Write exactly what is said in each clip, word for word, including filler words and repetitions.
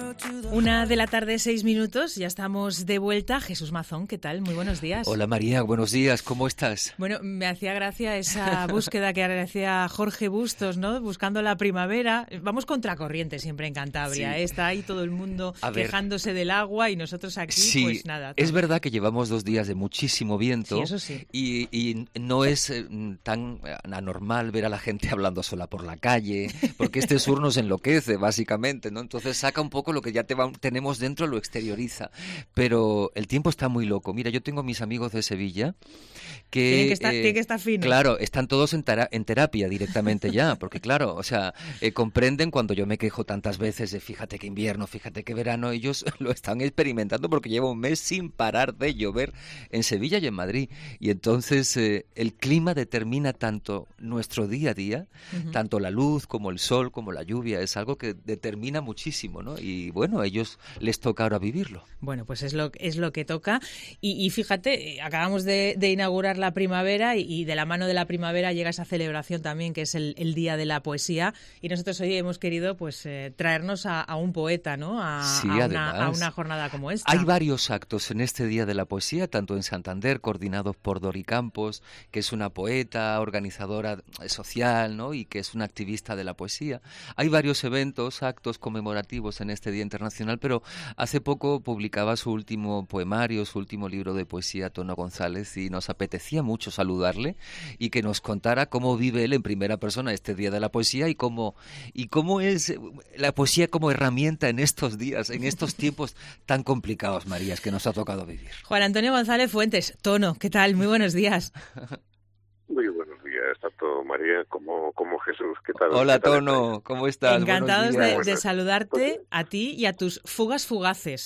Una de la tarde, seis minutos, ya estamos de vuelta. Jesús Mazón, ¿qué tal? Muy buenos días. Hola María, buenos días, ¿cómo estás? Bueno, me hacía gracia esa búsqueda que hacía Jorge Bustos, ¿no? Buscando la primavera. Vamos contracorriente siempre en Cantabria, sí. ¿eh? Está ahí todo el mundo A quejándose ver. del agua y nosotros aquí, sí, pues nada. Es verdad que llevamos dos días de muchísimo viento. Sí, eso sí. Y, y no es eh, tan anormal ver a la gente hablando sola por la calle, porque este sur nos enloquece, básicamente, ¿no? Entonces saca un poco lo que ya te va, tenemos dentro, lo exterioriza. Pero el tiempo está muy loco. Mira, yo tengo mis amigos de Sevilla que... Tienen que estar, eh, tienen que estar finos. Claro, están todos en, tera- en terapia directamente ya, porque claro, o sea, eh, comprenden cuando yo me quejo tantas veces de fíjate que invierno, fíjate que verano, ellos lo están experimentando porque lleva un mes sin parar de llover en Sevilla y en Madrid. Y entonces eh, el clima determina tanto nuestro día a día, uh-huh. tanto la luz como el sol, como la lluvia, es algo que determina muchísimo, ¿no? Y bueno, a ellos les toca ahora vivirlo. Bueno, pues es lo, es lo que toca. Y, y fíjate, acabamos de, de inaugurar la primavera y, y de la mano de la primavera llega esa celebración también, que es el, el Día de la Poesía. Y nosotros hoy hemos querido pues eh, traernos a, a un poeta, ¿no? A, sí, a, además, una, a una jornada como esta. Hay varios actos en este Día de la Poesía, tanto en Santander, coordinados por Dori Campos, que es una poeta, organizadora social, ¿no? Y que es una activista de la poesía. Hay varios eventos, actos conmemorativos en este Día Internacional, pero hace poco publicaba su último poemario, su último libro de poesía, Tono González, y nos apetecía mucho saludarle y que nos contara cómo vive él en primera persona este Día de la Poesía y cómo, y cómo es la poesía como herramienta en estos días, en estos tiempos tan complicados, María, que nos ha tocado vivir. Juan Antonio González Fuentes, Tono, ¿qué tal? Muy buenos días. Muy buenos días, tanto María como, como Jesús. ¿Qué tal? Hola, ¿Qué tal Tono, estáis? ¿cómo estás? Encantados de, de saludarte pues, a ti y a tus fugas fugaces.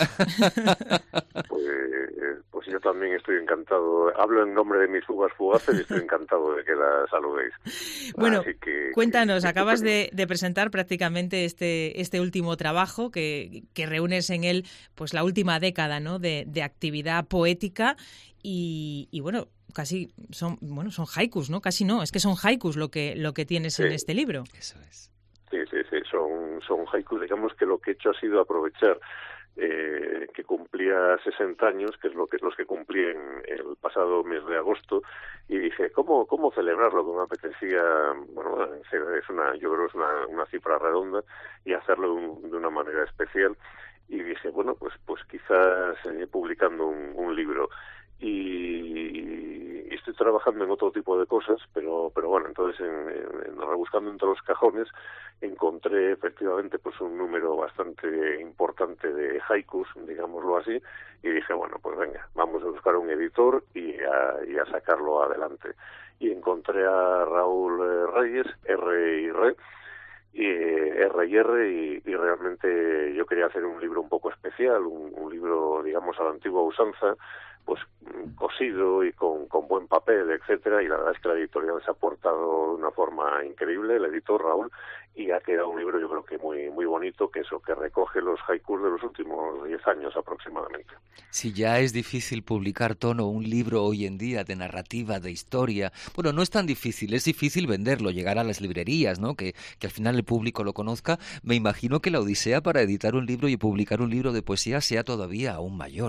Pues, pues yo también estoy encantado. Hablo en nombre de mis fugas fugaces y estoy encantado de que las saludéis. Bueno, Así que, cuéntanos, que, acabas de, de presentar prácticamente este, este último trabajo que, que reúnes en él pues la última década, ¿no? de, de actividad poética y, y bueno... Casi son, bueno, son haikus, ¿no? Casi no, es que son haikus lo que lo que tienes sí. en este libro. Eso es. Sí, sí, sí, son, son haikus. Digamos que lo que he hecho ha sido aprovechar eh, que cumplía sesenta años, que es lo que los que cumplí en el pasado mes de agosto, y dije, ¿cómo cómo celebrarlo? Que me apetecía, bueno, es una, yo creo que es una, una cifra redonda, y hacerlo un, de una manera especial. Y dije, bueno, pues pues quizás eh, publicando un, un libro. Y estoy trabajando en otro tipo de cosas, pero pero bueno, entonces en, en, en rebuscando entre los cajones encontré efectivamente pues un número bastante importante de haikus, digámoslo así, y dije, bueno, pues venga, vamos a buscar un editor y a, y a sacarlo adelante. Y encontré a Raúl eh, Reyes, R y R, y R y R, y, y realmente yo quería hacer un libro un poco especial, un, un libro, digamos, a la antigua usanza, pues cosido y con, con buen papel, etcétera, y la verdad es que la editorial se ha portado de una forma increíble, el editor Raúl, y ha quedado un libro yo creo que muy muy bonito, que eso, que recoge los haikus de los últimos diez años aproximadamente. Si ya es difícil publicar, Tono, un libro hoy en día de narrativa, de historia, bueno, no es tan difícil, es difícil venderlo, llegar a las librerías, ¿no? Que, que al final el público lo conozca. Me imagino que la odisea para editar un libro y publicar un libro de poesía sea todavía aún mayor.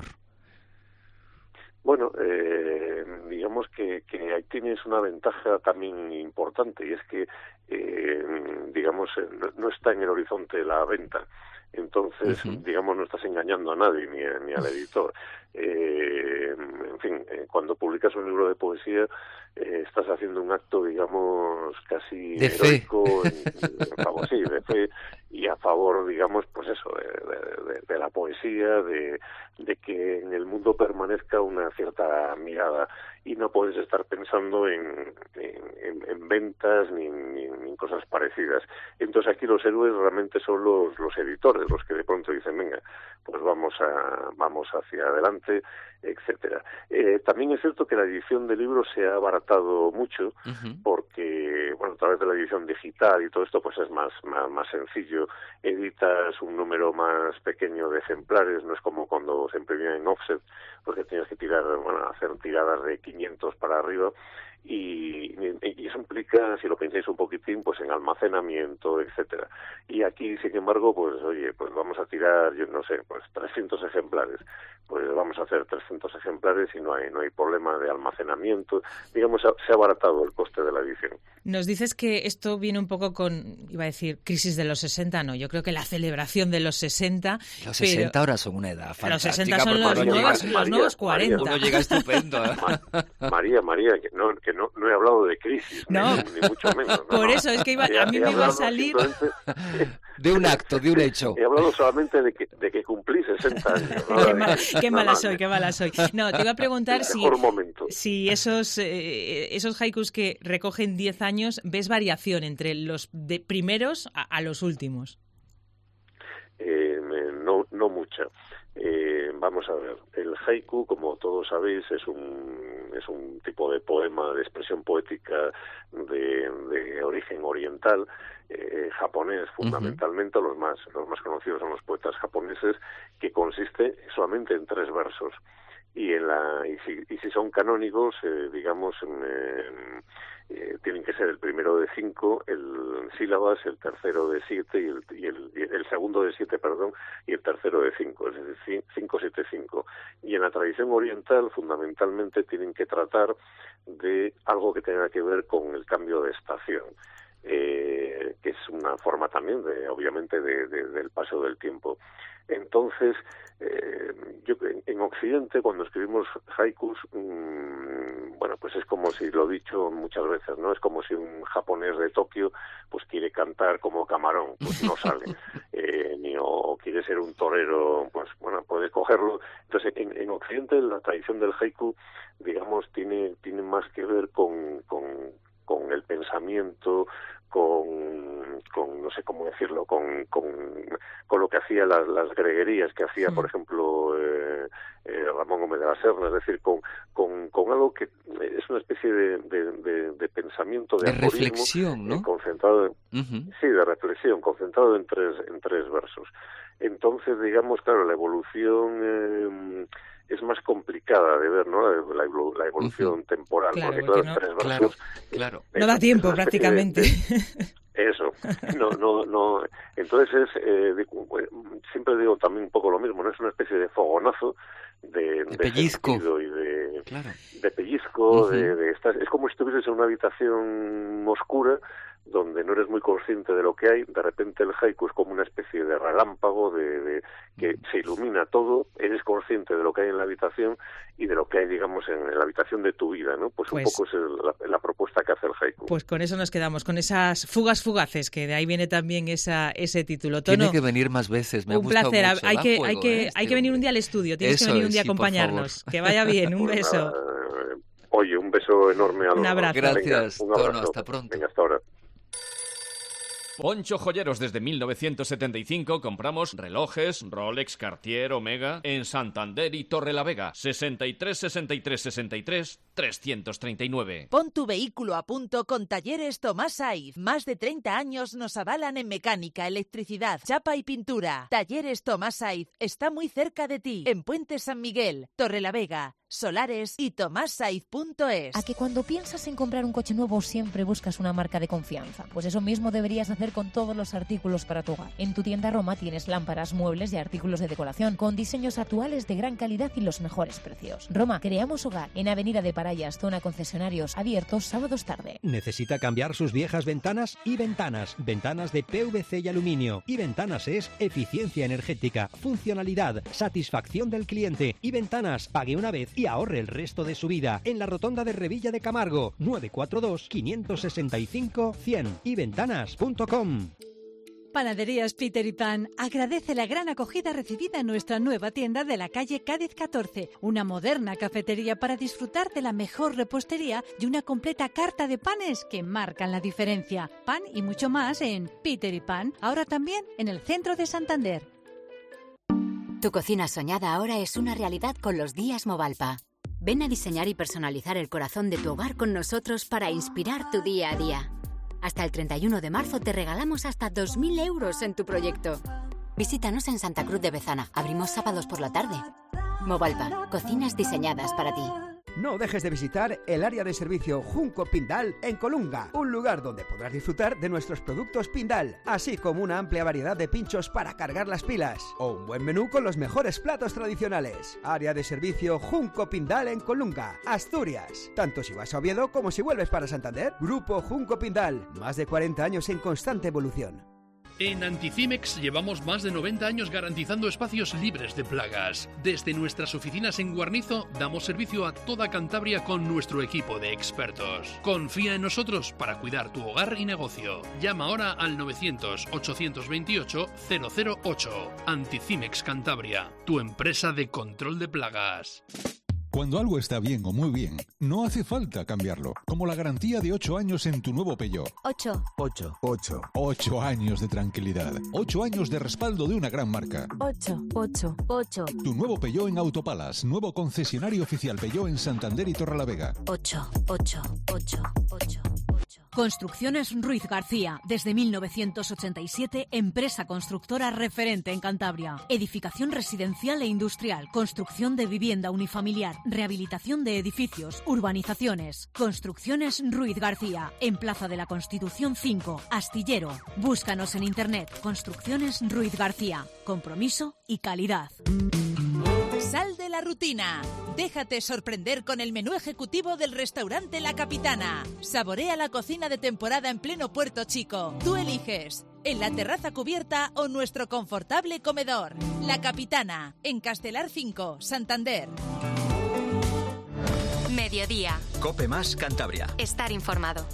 Bueno, eh, digamos que, que ahí tienes una ventaja también importante, y es que, eh, digamos, no, no está en el horizonte la venta. Entonces, uh-huh. digamos, no estás engañando a nadie, ni, a, ni al editor. Eh, en fin, eh, cuando publicas un libro de poesía, eh, estás haciendo un acto, digamos, casi de heroico, fe. En, en favor, sí, de fe, y a favor, digamos, pues eso, de, de, de la poesía, de, de que en el mundo permanezca una cierta mirada, y no puedes estar pensando en, en, en ventas ni, ni, ni en cosas parecidas. Entonces aquí los héroes realmente son los, los editores, los que de pronto dicen, venga, pues vamos a vamos hacia adelante, etcétera. Eh, también es cierto que la edición del libro se ha abaratado mucho, uh-huh. porque, bueno, a través de la edición digital y todo esto, pues es más, más, más sencillo. Editas un número más pequeño de ejemplares, no es como cuando se imprimía en offset, porque tienes que tirar, bueno, hacer tiradas de quinientos para arriba, y, y eso implica, si lo pensáis un poquitín, pues en almacenamiento, etcétera. Y aquí, sin embargo, pues oye, pues vamos a tirar, yo no sé, pues trescientos ejemplares. Pues vamos a hacer trescientos ejemplares y no hay no hay problema de almacenamiento. Digamos, se ha abaratado el coste de la edición. Nos dices que esto viene un poco con, iba a decir, crisis de los sesenta, no, yo creo que la celebración de los sesenta. Los sesenta pero... ahora son una edad fantástica. Los sesenta son los, María, nuevos, María, los nuevos cuarenta. Uno llega estupendo. María, María, que no que no, no he hablado de crisis, no. ni, ni mucho menos. No, Por no. eso, es que iba, a mí me iba a salir... De un acto, de un hecho. He hablado solamente de que, de que cumplí sesenta años. ¿no? qué, mal, qué mala no, soy, qué mala soy. No, te iba a preguntar si, si esos, eh, esos haikus que recogen diez años, ¿ves variación entre los de primeros a, a los últimos? Eh, no, no mucha. Eh, vamos a ver, el haiku, como todos sabéis, es un es un tipo de poema, de expresión poética de, de origen oriental, eh, japonés fundamentalmente. Uh-huh. los más los más conocidos son los poetas japoneses, que consiste solamente en tres versos. Y en la y si, y si son canónicos, eh, digamos, eh, eh, tienen que ser el primero de cinco, el sílabas, el tercero de siete y el, y el, y el segundo de siete, perdón, y el tercero de cinco, es decir, cinco, siete, cinco. Y en la tradición oriental, fundamentalmente, tienen que tratar de algo que tenga que ver con el cambio de estación. Eh, que es una forma también, de, obviamente, de, de, del paso del tiempo. Entonces, eh, yo en, en Occidente, cuando escribimos haikus, mmm, bueno, pues es como si, lo he dicho muchas veces, ¿no? Es como si un japonés de Tokio, pues quiere cantar como Camarón, pues no sale. Eh, ni o quiere ser un torero, pues bueno, puede cogerlo. Entonces, en, en Occidente, la tradición del haiku, digamos, tiene, tiene más que ver con, con, con el pensamiento, con, con no sé cómo decirlo, con, con, con lo que hacía las, las greguerías que hacía, sí. por ejemplo, eh, eh, Ramón Gómez de la Serna, es decir, con, con, con algo que es una especie de, de, de, de pensamiento, de, de reflexión, ¿no? Eh, concentrado, en, uh-huh. sí, de reflexión, concentrado en tres, en tres versos. Entonces, digamos, claro, la evolución eh, es más complicada de ver, ¿no? La, la, la evolución uh-huh. temporal, claro, porque claro, no, tres versos... Claro, claro. Es, no da tiempo, prácticamente. De, de, eso, no, no, no. Entonces, es, eh, de, siempre digo también un poco lo mismo, ¿no? Es una especie de fogonazo de, de, de pellizco y de, claro. de pellizco, uh-huh. de, de estas, es como si estuvieses en una habitación oscura donde no eres muy consciente de lo que hay. De repente el haiku es como una especie de relámpago de, de que se ilumina todo, eres consciente de lo que hay en la habitación y de lo que hay, digamos, en la habitación de tu vida, ¿no? Pues, pues un poco es el, la, la propuesta que hace el haiku. Pues con eso nos quedamos, con esas fugas fugaces, que de ahí viene también esa ese título. Tono, tiene que venir más veces, me ha un placer, mucho. hay que, juego, hay que, ¿eh? hay que venir un día al estudio, tienes eso que venir un día es, a acompañarnos. Sí, que vaya bien, un pues beso. Nada, oye, un beso enorme a los Un abrazo. Gracias, Venga, un abrazo. Tono, hasta pronto. Venga, hasta ahora. Poncho Joyeros, desde mil novecientos setenta y cinco compramos relojes, Rolex, Cartier, Omega en Santander y Torrelavega. sesenta y tres, sesenta y tres, sesenta y tres, trescientos treinta y nueve. Pon tu vehículo a punto con Talleres Tomás Saiz. Más de treinta años nos avalan en mecánica, electricidad, chapa y pintura. Talleres Tomás Saiz está muy cerca de ti, en Puente San Miguel, Torrelavega, Solares y tomás saiz punto es. A que cuando piensas en comprar un coche nuevo siempre buscas una marca de confianza. Pues eso mismo deberías hacer con todos los artículos para tu hogar. En tu tienda Roma tienes lámparas, muebles y artículos de decoración con diseños actuales de gran calidad y los mejores precios. Roma, creamos hogar en Avenida de Parayas, zona concesionarios, abiertos sábados tarde. ¿Necesita cambiar sus viejas ventanas? Y Ventanas, ventanas de P V C y aluminio. Y Ventanas es eficiencia energética, funcionalidad, satisfacción del cliente. Y Ventanas, pague una vez y ahorre el resto de su vida. En la rotonda de Revilla de Camargo, nueve cuatro dos, cinco seis cinco, cien y ventanas punto com. Panaderías Peter y Pan agradece la gran acogida recibida en nuestra nueva tienda de la calle Cádiz catorce, una moderna cafetería para disfrutar de la mejor repostería y una completa carta de panes que marcan la diferencia. Pan y mucho más en Peter y Pan, ahora también en el centro de Santander. Tu cocina soñada ahora es una realidad con los días Movalpa. Ven a diseñar y personalizar el corazón de tu hogar con nosotros para inspirar tu día a día. Hasta el treinta y uno de marzo te regalamos hasta dos mil euros en tu proyecto. Visítanos en Santa Cruz de Bezana. Abrimos sábados por la tarde. Movalpa, cocinas diseñadas para ti. No dejes de visitar el área de servicio Junco Pindal en Colunga, un lugar donde podrás disfrutar de nuestros productos Pindal, así como una amplia variedad de pinchos para cargar las pilas o un buen menú con los mejores platos tradicionales. Área de servicio Junco Pindal en Colunga, Asturias. Tanto si vas a Oviedo como si vuelves para Santander. Grupo Junco Pindal, más de cuarenta años en constante evolución. En Anticimex llevamos más de noventa años garantizando espacios libres de plagas. Desde nuestras oficinas en Guarnizo damos servicio a toda Cantabria con nuestro equipo de expertos. Confía en nosotros para cuidar tu hogar y negocio. Llama ahora al novecientos, ochocientos veintiocho, cero cero ocho. Anticimex Cantabria, tu empresa de control de plagas. Cuando algo está bien o muy bien, no hace falta cambiarlo. Como la garantía de ocho años en tu nuevo Peugeot. ocho. ocho. ocho. ocho años de tranquilidad. ocho años de respaldo de una gran marca. ocho. ocho. ocho. Tu nuevo Peugeot en Autopalas, nuevo concesionario oficial Peugeot en Santander y Torrelavega. ocho. ocho. ocho. ocho. Construcciones Ruiz García, desde mil novecientos ochenta y siete, empresa constructora referente en Cantabria. Edificación residencial e industrial, construcción de vivienda unifamiliar, rehabilitación de edificios, urbanizaciones. Construcciones Ruiz García, en Plaza de la Constitución cinco, Astillero. Búscanos en internet, Construcciones Ruiz García. Compromiso y calidad. Sal de la rutina. Déjate sorprender con el menú ejecutivo del restaurante La Capitana. Saborea la cocina de temporada en pleno Puerto Chico. Tú eliges, en la terraza cubierta o nuestro confortable comedor. La Capitana, en Castelar cinco, Santander. Mediodía. Cope Más Cantabria. Estar informado.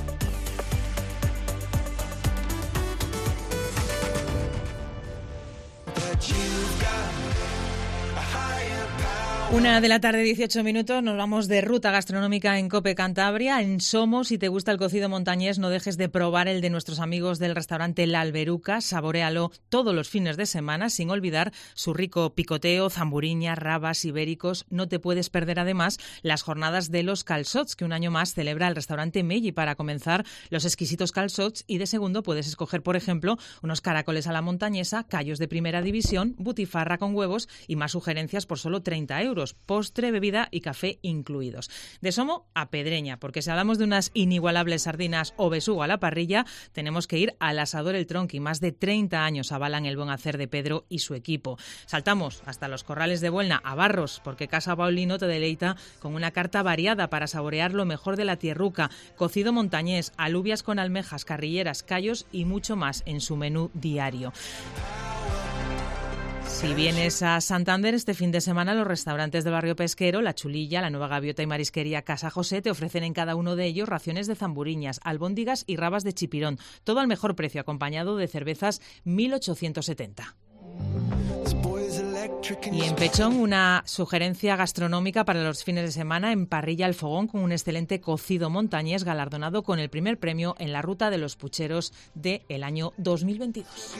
Una de la tarde, dieciocho minutos, nos vamos de ruta gastronómica en Cope Cantabria. En Somos, si te gusta el cocido montañés, no dejes de probar el de nuestros amigos del restaurante La Alberuca. Saboréalo todos los fines de semana, sin olvidar su rico picoteo, zamburiñas, rabas, ibéricos. No te puedes perder además las jornadas de los calçots, que un año más celebra el restaurante Melli para comenzar los exquisitos calçots, y de segundo puedes escoger, por ejemplo, unos caracoles a la montañesa, callos de primera división, butifarra con huevos y más sugerencias por solo treinta euros. Postre, bebida y café incluidos. De Somo a Pedreña, porque si hablamos de unas inigualables sardinas o besugo a la parrilla, tenemos que ir al Asador El Tronqui. Más de treinta años avalan el buen hacer de Pedro y su equipo. Saltamos hasta los corrales de Buelna a Barros, porque Casa Paulino te deleita con una carta variada para saborear lo mejor de la tierruca, cocido montañés, alubias con almejas, carrilleras, callos y mucho más en su menú diario. Si vienes a Santander este fin de semana, los restaurantes del barrio pesquero, La Chulilla, La Nueva Gaviota y Marisquería Casa José te ofrecen en cada uno de ellos raciones de zamburiñas, albóndigas y rabas de chipirón, todo al mejor precio, acompañado de cervezas mil ochocientos setenta. Y en Pechón, una sugerencia gastronómica para los fines de semana en Parrilla al Fogón, con un excelente cocido montañés galardonado con el primer premio en la Ruta de los Pucheros del año dos mil veintidós.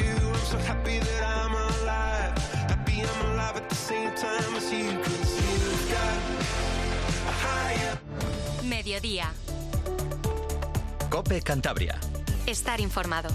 Mediodía. Cope Cantabria. Estar informado.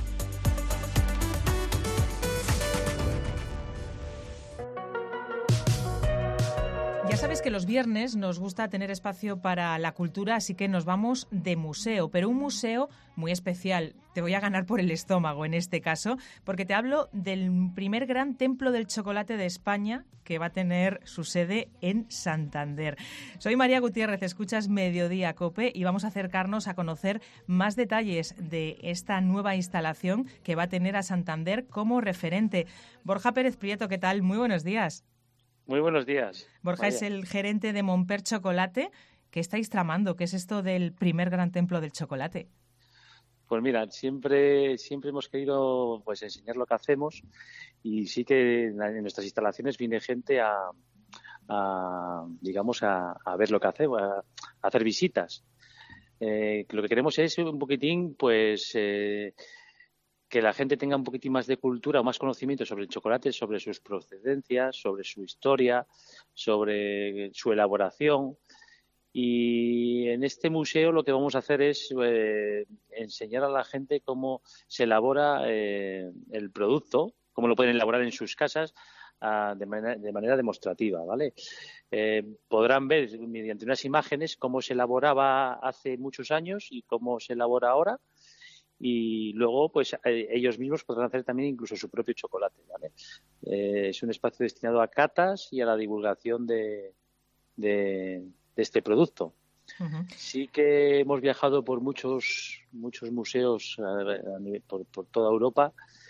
Ya sabes que los viernes nos gusta tener espacio para la cultura, así que nos vamos de museo, pero un museo muy especial. Te voy a ganar por el estómago en este caso, porque te hablo del primer gran templo del chocolate de España, que va a tener su sede en Santander. Soy María Gutiérrez, escuchas Mediodía Cope y vamos a acercarnos a conocer más detalles de esta nueva instalación que va a tener a Santander como referente. Borja Pérez Prieto, ¿qué tal? Muy buenos días. Muy buenos días. Borja Vaya. Es el gerente de Montper Chocolate. ¿Qué estáis tramando? ¿Qué es esto del primer gran templo del chocolate? Pues mira, siempre siempre hemos querido pues enseñar lo que hacemos, y sí que en, en nuestras instalaciones viene gente a, a digamos a, a ver lo que hacemos, a, a hacer visitas. Eh, lo que queremos es un poquitín pues eh, que la gente tenga un poquitín más de cultura o más conocimiento sobre el chocolate, sobre sus procedencias, sobre su historia, sobre su elaboración. Y en este museo lo que vamos a hacer es eh, enseñar a la gente cómo se elabora eh, el producto, cómo lo pueden elaborar en sus casas, a, de, manera, de manera demostrativa, ¿vale? Eh, podrán ver mediante unas imágenes cómo se elaboraba hace muchos años y cómo se elabora ahora. Y luego, pues eh, ellos mismos podrán hacer también incluso su propio chocolate, ¿vale? Eh, es un espacio destinado a catas y a la divulgación de, de, de este producto. Uh-huh. Sí que hemos viajado por muchos muchos museos a, a nivel, por, por toda Europa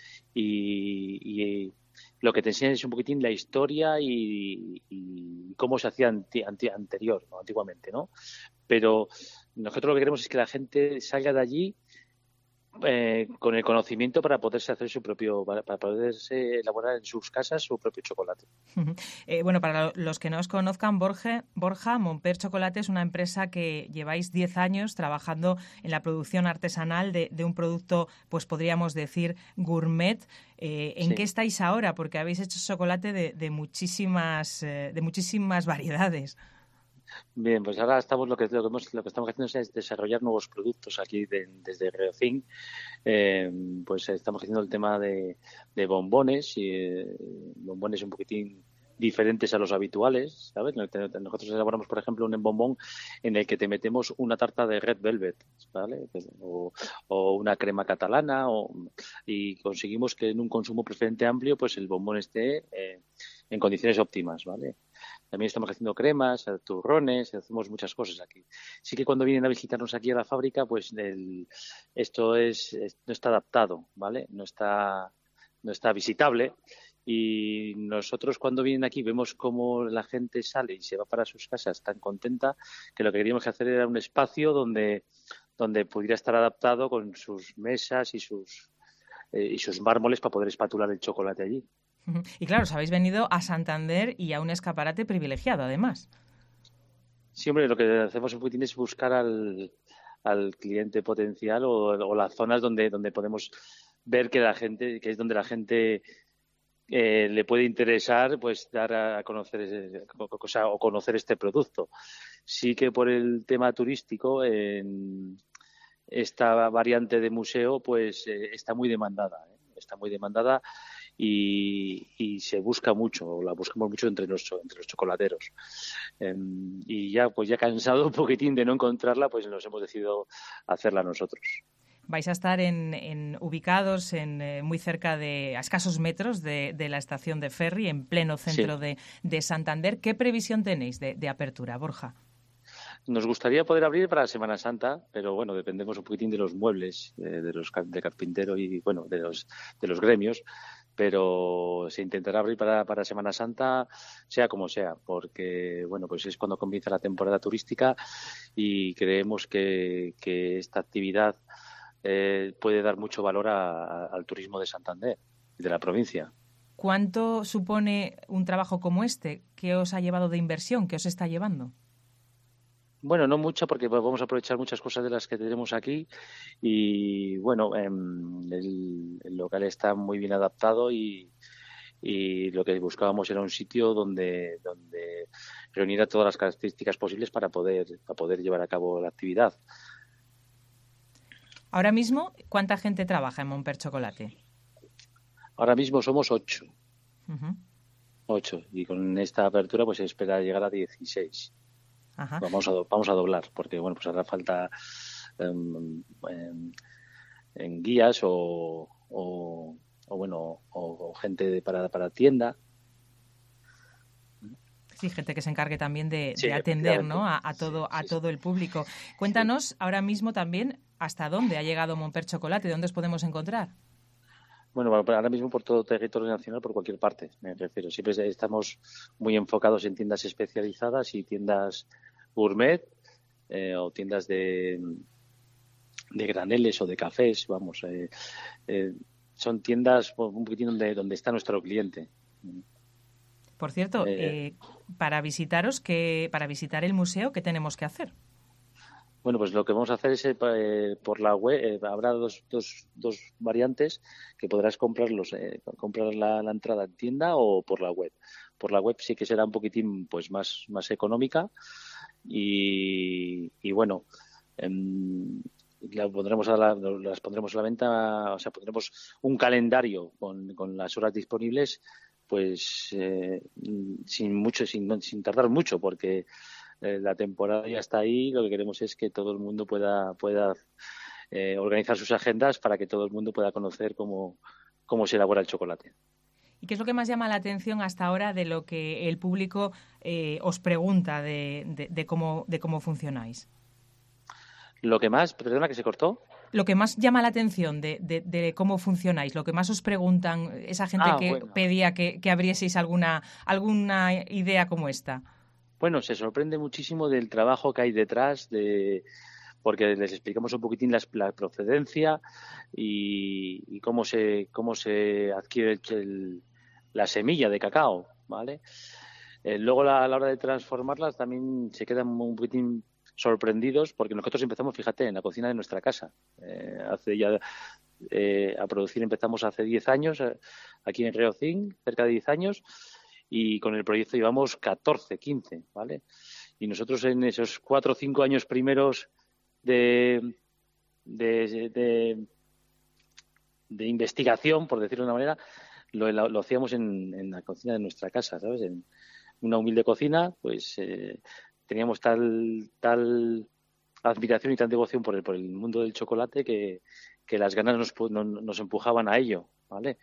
y, y lo que te enseñan es un poquitín la historia y, y cómo se hacía anti, anti, anterior, ¿no? antiguamente, ¿no? Pero nosotros lo que queremos es que la gente salga de allí Eh, con el conocimiento para poderse hacer su propio, para, para poderse elaborar en sus casas su propio chocolate. Eh, bueno, para los que no os conozcan, Borja, Borja, Montper Chocolate es una empresa que lleváis diez años trabajando en la producción artesanal de, de un producto, pues podríamos decir, gourmet. Eh, ¿En sí. qué estáis ahora? Porque habéis hecho chocolate de, de muchísimas, eh, de muchísimas variedades. Bien, pues ahora estamos lo que lo que, hemos, lo que estamos haciendo es desarrollar nuevos productos aquí de, desde Reofin. Eh, pues estamos haciendo el tema de, de bombones y eh, bombones un poquitín diferentes a los habituales, ¿sabes? Nosotros elaboramos, por ejemplo, un bombón en el que te metemos una tarta de red velvet, ¿vale? O, o una crema catalana o, y conseguimos que en un consumo preferente amplio pues el bombón esté eh, en condiciones óptimas, ¿vale? También estamos haciendo cremas, turrones, hacemos muchas cosas aquí. Sí que cuando vienen a visitarnos aquí a la fábrica, pues el, esto es, es no está adaptado, ¿vale? No está no está visitable. Y nosotros cuando vienen aquí vemos cómo la gente sale y se va para sus casas tan contenta que lo que queríamos hacer era un espacio donde, donde pudiera estar adaptado con sus mesas y sus, eh, y sus mármoles para poder espatular el chocolate allí. Y claro, os habéis venido a Santander y a un escaparate privilegiado, además. Sí, hombre, lo que hacemos un poquitín es buscar al, al cliente potencial o, o las zonas donde, donde podemos ver que la gente, que es donde la gente eh, le puede interesar, pues dar a conocer o sea, o conocer este producto. Sí que por el tema turístico, en esta variante de museo, pues eh, está muy demandada, ¿eh? está muy demandada. Y, y se busca mucho, la buscamos mucho entre los, entre los chocolateros. Eh, y ya, pues ya cansado un poquitín de no encontrarla, pues nos hemos decidido hacerla nosotros. Vais a estar en, en, ubicados en, eh, muy cerca de, a escasos metros de, de la estación de ferry, en pleno centro sí. de, de Santander. ¿Qué previsión tenéis de, de apertura, Borja? Nos gustaría poder abrir para Semana Santa, pero bueno, dependemos un poquitín de los muebles, eh, de los de carpintero y bueno, de los de los gremios, pero se intentará abrir para, para Semana Santa, sea como sea, porque bueno, pues es cuando comienza la temporada turística y creemos que, que esta actividad eh, puede dar mucho valor a, a, al turismo de Santander y de la provincia. ¿Cuánto supone un trabajo como este? ¿Qué os ha llevado de inversión? ¿Qué os está llevando? Bueno, no mucho porque vamos a aprovechar muchas cosas de las que tenemos aquí y bueno, eh, el, el local está muy bien adaptado y, y lo que buscábamos era un sitio donde, donde reuniera todas las características posibles para poder, para poder llevar a cabo la actividad. Ahora mismo, ¿cuánta gente trabaja en Montper Chocolate? Ahora mismo somos ocho. Uh-huh. Ocho. Y con esta apertura pues se espera llegar a dieciséis. Ajá. Vamos a vamos a doblar porque bueno pues hará falta um, en, en guías o, o, o bueno o, o gente de, para para tienda. Sí, gente que se encargue también de, sí, de atender, ¿no? a, a todo a todo el público. Cuéntanos sí. ahora mismo también hasta dónde ha llegado Montper Chocolate, dónde os podemos encontrar. Bueno, ahora mismo por todo territorio nacional, por cualquier parte, me refiero. Siempre estamos muy enfocados en tiendas especializadas y tiendas gourmet eh, o tiendas de, de graneles o de cafés, vamos. Eh, eh, son tiendas un poquitín donde, donde está nuestro cliente. Por cierto, eh, eh, para visitaros, que, para visitar el museo, ¿qué tenemos que hacer? Bueno, pues lo que vamos a hacer es eh, por la web, eh, habrá dos, dos, dos variantes que podrás comprarlos, eh, comprar la, la entrada en tienda o por la web. Por la web sí que será un poquitín pues más, más económica y, y bueno, eh, la pondremos a la, las pondremos a la venta, o sea, pondremos un calendario con, con las horas disponibles pues eh, sin mucho, sin, sin tardar mucho, porque eh, la temporada ya está ahí. Lo que queremos es que todo el mundo pueda, pueda eh, organizar sus agendas para que todo el mundo pueda conocer cómo, cómo se elabora el chocolate. ¿Y qué es lo que más llama la atención hasta ahora de lo que el público eh, os pregunta de, de, de, cómo, de cómo funcionáis? Lo que más, perdona, que se cortó. Lo que más llama la atención de, de, de cómo funcionáis, lo que más os preguntan, esa gente ah, que bueno. pedía que, que abrieseis alguna, alguna idea como esta. Bueno, se sorprende muchísimo del trabajo que hay detrás, de porque les explicamos un poquitín la, la procedencia y, y cómo se cómo se adquiere el, el, la semilla de cacao, ¿vale? Eh, luego la, a la hora de transformarlas también se quedan un poquitín sorprendidos, porque nosotros empezamos, fíjate, en la cocina de nuestra casa. Eh, hace ya eh, a producir empezamos hace diez años, eh, aquí en Reocín, cerca de diez años, y con el proyecto llevamos catorce, quince, ¿vale? Y nosotros en esos cuatro o cinco años primeros de, de, de, de investigación, por decirlo de una manera, lo, lo, lo hacíamos en, en la cocina de nuestra casa, ¿sabes? En una humilde cocina, pues eh, teníamos tal tal admiración y tal devoción por el, por el mundo del chocolate que, que las ganas nos, nos, nos empujaban a ello, ¿vale?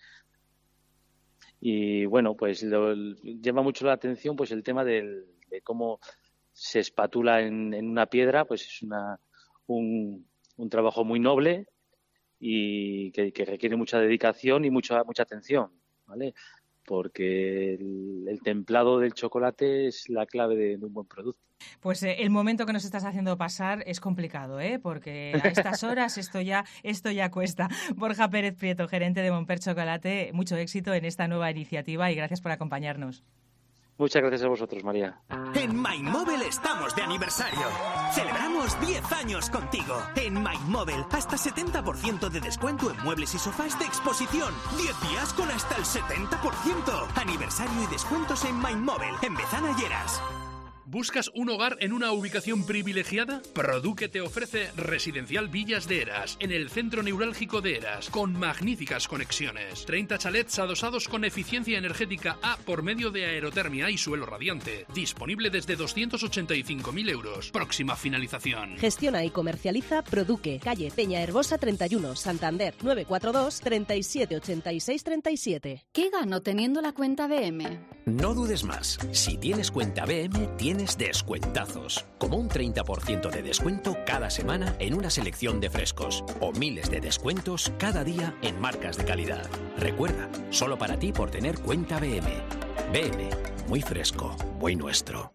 Y bueno, pues lo, llama mucho la atención pues el tema del, de cómo se espatula en, en una piedra, pues es una un, un trabajo muy noble y que, que requiere mucha dedicación y mucha mucha atención, ¿vale? Porque el, el templado del chocolate es la clave de, de un buen producto. Pues eh, el momento que nos estás haciendo pasar es complicado, ¿eh? Porque a estas horas esto ya esto ya cuesta. Borja Pérez Prieto, gerente de Montper Chocolate, mucho éxito en esta nueva iniciativa y gracias por acompañarnos. Muchas gracias a vosotros, María. En MyMobile estamos de aniversario. Celebramos diez años contigo. En MyMobile, hasta setenta por ciento de descuento en muebles y sofás de exposición. diez días con hasta el setenta por ciento. Aniversario y descuentos en MyMobile, en Bezana Lleras. ¿Buscas un hogar en una ubicación privilegiada? Produque te ofrece Residencial Villas de Eras, en el centro neurálgico de Eras, con magníficas conexiones. treinta chalets adosados con eficiencia energética A por medio de aerotermia y suelo radiante. Disponible desde doscientos ochenta y cinco mil euros. Próxima finalización. Gestiona y comercializa Produque, calle Peña Herbosa treinta y uno, Santander, nueve cuatro dos, treinta y siete, ochenta y seis, treinta y siete. ¿Qué gano teniendo la cuenta B M? No dudes más. Si tienes cuenta B M, tienes descuentazos, como un treinta por ciento de descuento cada semana en una selección de frescos o miles de descuentos cada día en marcas de calidad. Recuerda, solo para ti por tener cuenta B M. B M, muy fresco, muy nuestro.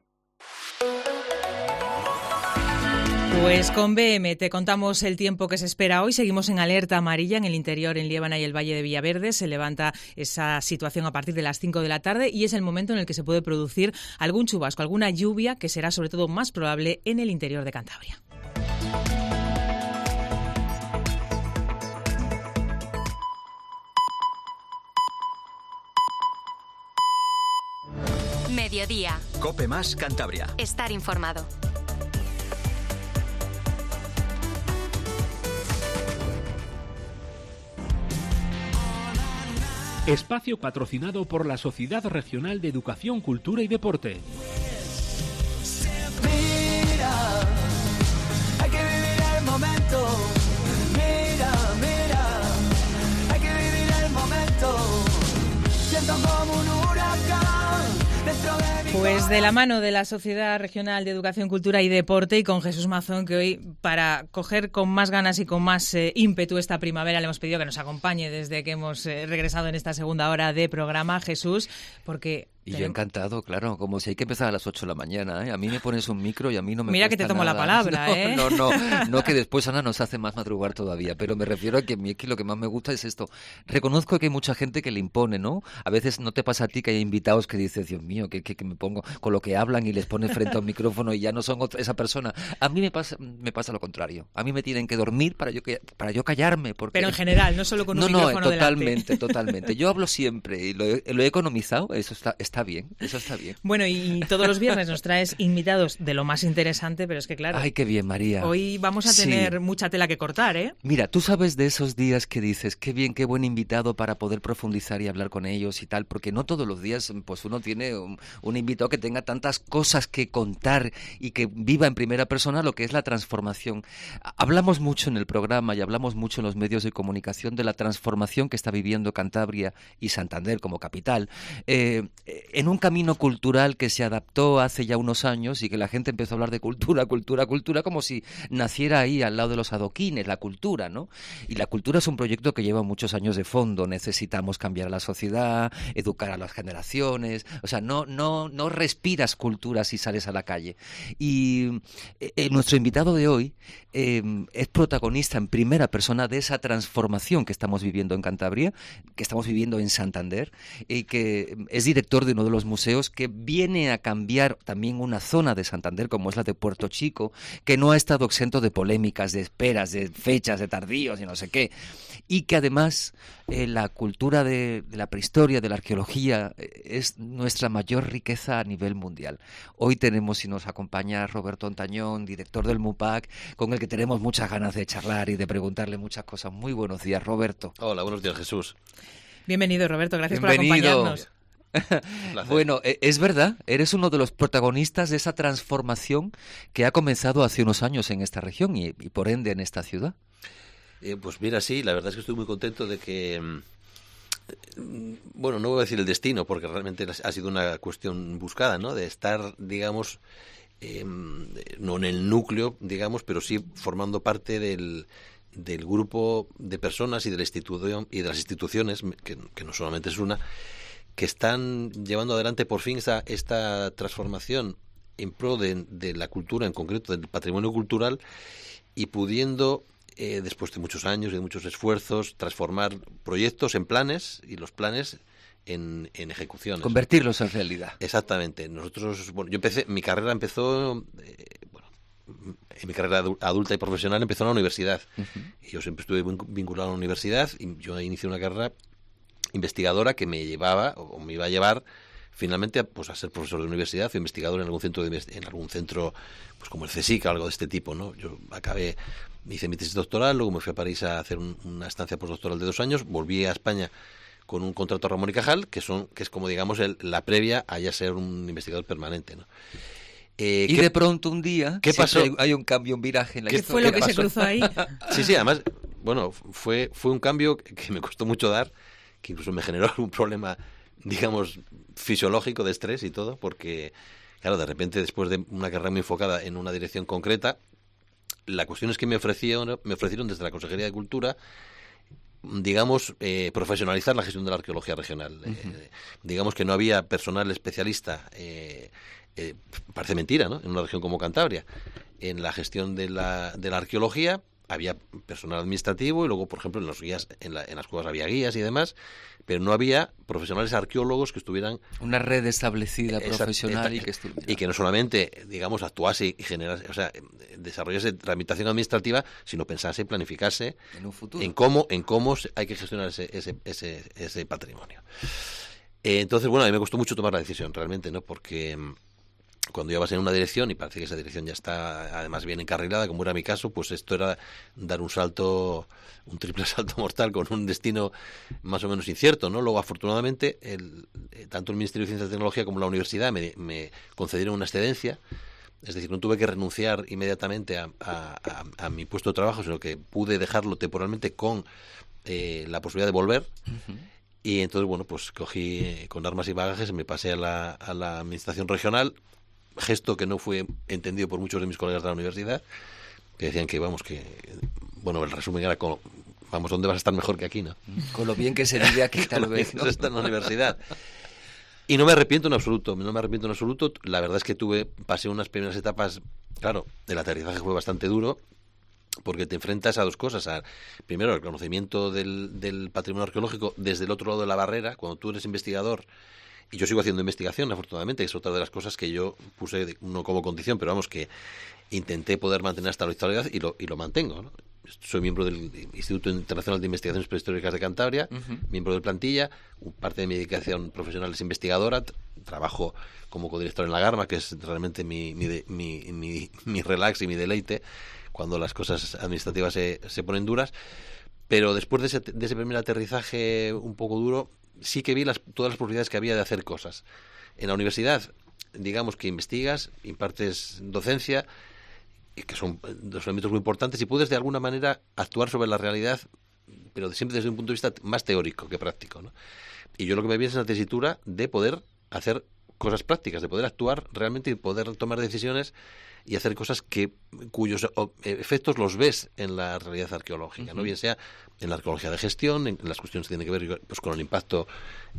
Pues con B M te contamos el tiempo que se espera hoy. Seguimos en alerta amarilla en el interior, en Liébana y el Valle de Villaverde. Se levanta esa situación a partir de las cinco de la tarde y es el momento en el que se puede producir algún chubasco, alguna lluvia que será sobre todo más probable en el interior de Cantabria. Mediodía. Cope más Cantabria. Estar informado. Espacio patrocinado por la Sociedad Regional de Educación, Cultura y Deporte. Mira, hay que vivir el momento. Mira, mira, hay que vivir el momento. Siento como un huracán dentro de mi Pues de la mano de la Sociedad Regional de Educación, Cultura y Deporte y con Jesús Mazón, que hoy, para coger con más ganas y con más eh, ímpetu esta primavera, le hemos pedido que nos acompañe desde que hemos eh, regresado en esta segunda hora de programa, Jesús, porque... Y yo encantado, claro, como si hay que empezar a las ocho de la mañana, ¿eh? A mí me pones un micro y a mí no me Mira que te tomo nada. la palabra, no, ¿eh? No, no, no, que después Ana nos hace más madrugar todavía, pero me refiero a que a mí es que lo que más me gusta es esto. Reconozco que hay mucha gente que le impone, ¿no? A veces no te pasa a ti que hay invitados que dices, Dios mío, que, que, que me pongo con lo que hablan y les pones frente a un micrófono y ya no son otra, esa persona. A mí me pasa me pasa lo contrario. A mí me tienen que dormir para yo que, para yo callarme. Porque... Pero en general, no solo con un no, micrófono no, totalmente, delante. totalmente. Yo hablo siempre y lo he, lo he economizado, eso está, está está bien, eso está bien. Bueno, y todos los viernes nos traes invitados de lo más interesante, pero es que claro... Ay, qué bien, María. Hoy vamos a tener sí. mucha tela que cortar, ¿eh? Mira, tú sabes de esos días que dices, qué bien, qué buen invitado para poder profundizar y hablar con ellos y tal, porque no todos los días pues uno tiene un, un invitado que tenga tantas cosas que contar y que viva en primera persona lo que es la transformación. Hablamos mucho en el programa y hablamos mucho en los medios de comunicación de la transformación que está viviendo Cantabria y Santander como capital, eh, en un camino cultural que se adaptó hace ya unos años y que la gente empezó a hablar de cultura, cultura, cultura, como si naciera ahí al lado de los adoquines, la cultura, ¿no? Y la cultura es un proyecto que lleva muchos años de fondo. Necesitamos cambiar a la sociedad, educar a las generaciones, o sea, no, no, no respiras cultura si sales a la calle. Y eh, nuestro invitado de hoy eh, es protagonista en primera persona de esa transformación que estamos viviendo en Cantabria, que estamos viviendo en Santander, y que es director de uno de los museos que viene a cambiar también una zona de Santander como es la de Puerto Chico, que no ha estado exento de polémicas, de esperas, de fechas, de tardíos y no sé qué, y que además eh, la cultura de, de la prehistoria, de la arqueología, eh, es nuestra mayor riqueza a nivel mundial. Hoy tenemos y nos acompaña Roberto Ontañón, director del MUPAC, con el que tenemos muchas ganas de charlar y de preguntarle muchas cosas. Muy buenos días, Roberto. Hola, buenos días, Jesús. Bienvenido, Roberto, gracias Bienvenido. por acompañarnos. Bueno, es verdad, eres uno de los protagonistas de esa transformación que ha comenzado hace unos años en esta región y, y por ende en esta ciudad. Eh, pues mira, sí, la verdad es que estoy muy contento de que, bueno, no voy a decir el destino, porque realmente ha sido una cuestión buscada, ¿no? De estar, digamos, eh, no en el núcleo, digamos, pero sí formando parte del... del grupo de personas y de la institución y de las instituciones, que, que no solamente es una, que están llevando adelante por fin esta, esta transformación en pro de, de la cultura, en concreto del patrimonio cultural, y pudiendo, eh, después de muchos años y de muchos esfuerzos, transformar proyectos en planes y los planes en, en ejecuciones. Convertirlos en realidad. Exactamente. Nosotros, bueno, yo empecé, mi carrera empezó... Eh, en mi carrera adulta y profesional empezó en la universidad. Uh-huh. Y yo siempre estuve vinculado a la universidad y yo inicié una carrera investigadora que me llevaba o me iba a llevar finalmente a, pues, a ser profesor de universidad o investigador en algún centro de, en algún centro pues como el CSIC o algo de este tipo, ¿no? Yo acabé, hice mi tesis doctoral, luego me fui a París a hacer un, una estancia postdoctoral de dos años, volví a España con un contrato a Ramón y Cajal, que son que es como digamos el, la previa a ya ser un investigador permanente, ¿no? Eh, y ¿qué, de pronto un día ¿qué pasó? Hay un cambio, un viraje en la ¿Qué historia? ¿Qué fue lo que se cruzó ahí? Sí, sí, además, bueno, fue fue un cambio que me costó mucho dar, que incluso me generó un problema, digamos, fisiológico de estrés y todo, porque, claro, de repente, después de una carrera muy enfocada en una dirección concreta, la cuestión es que me ofrecieron, me ofrecieron desde la Consejería de Cultura, digamos, eh, profesionalizar la gestión de la arqueología regional. Uh-huh. Eh, digamos que no había personal especialista, eh, eh, parece mentira, ¿no?, en una región como Cantabria, en la gestión de la, de la arqueología. Había personal administrativo y luego, por ejemplo, en los guías, en, la, en las cuevas había guías y demás, pero no había profesionales arqueólogos que estuvieran... Una red establecida profesional y que estuviera... Y que no solamente, digamos, actuase y generase, o sea, desarrollase tramitación administrativa, sino pensase y planificase en un futuro, en cómo, en cómo hay que gestionar ese, ese, ese, ese patrimonio. Eh, entonces, bueno, a mí me costó mucho tomar la decisión, realmente, ¿no? Porque... cuando ya vas en una dirección y parece que esa dirección ya está además bien encarrilada, como era mi caso, pues esto era dar un salto, un triple salto mortal con un destino más o menos incierto, ¿no? Luego, afortunadamente, el, tanto el Ministerio de Ciencia y Tecnología como la universidad me, me concedieron una excedencia, es decir, no tuve que renunciar inmediatamente a, a, a, a mi puesto de trabajo, sino que pude dejarlo temporalmente con eh, la posibilidad de volver. Uh-huh. Y entonces, bueno, pues cogí con armas y bagajes, me pasé a la, a la administración regional, gesto que no fue entendido por muchos de mis colegas de la universidad, que decían que, vamos, que, bueno, el resumen era como, vamos, ¿dónde vas a estar mejor que aquí, no? Con lo bien que se vive aquí, tal vez, ¿no? Está en la universidad. Y no me arrepiento en absoluto, no me arrepiento en absoluto. La verdad es que tuve, pasé unas primeras etapas, claro, el aterrizaje fue bastante duro, porque te enfrentas a dos cosas. A, primero, el conocimiento del, del patrimonio arqueológico desde el otro lado de la barrera. Cuando tú eres investigador, y yo sigo haciendo investigación, afortunadamente, que es otra de las cosas que yo puse, de, no como condición, pero vamos, que intenté poder mantener hasta la actualidad y lo, y lo mantengo, ¿no? Soy miembro del Instituto Internacional de Investigaciones Prehistóricas de Cantabria, uh-huh. miembro de plantilla, parte de mi dedicación profesional es investigadora, trabajo como codirector en la Garma, que es realmente mi, mi, de, mi, mi, mi relax y mi deleite cuando las cosas administrativas se, se ponen duras. Pero después de ese, de ese primer aterrizaje un poco duro, sí que vi las, todas las posibilidades que había de hacer cosas. En la universidad, digamos que investigas, impartes docencia, que son dos elementos muy importantes, y puedes de alguna manera actuar sobre la realidad, pero siempre desde un punto de vista más teórico que práctico, ¿no? Y yo lo que me vi es una tesitura de poder hacer cosas prácticas, de poder actuar realmente y poder tomar decisiones y hacer cosas que cuyos efectos los ves en la realidad arqueológica, ¿no? Bien sea en la arqueología de gestión, en las cuestiones que tienen que ver pues con el impacto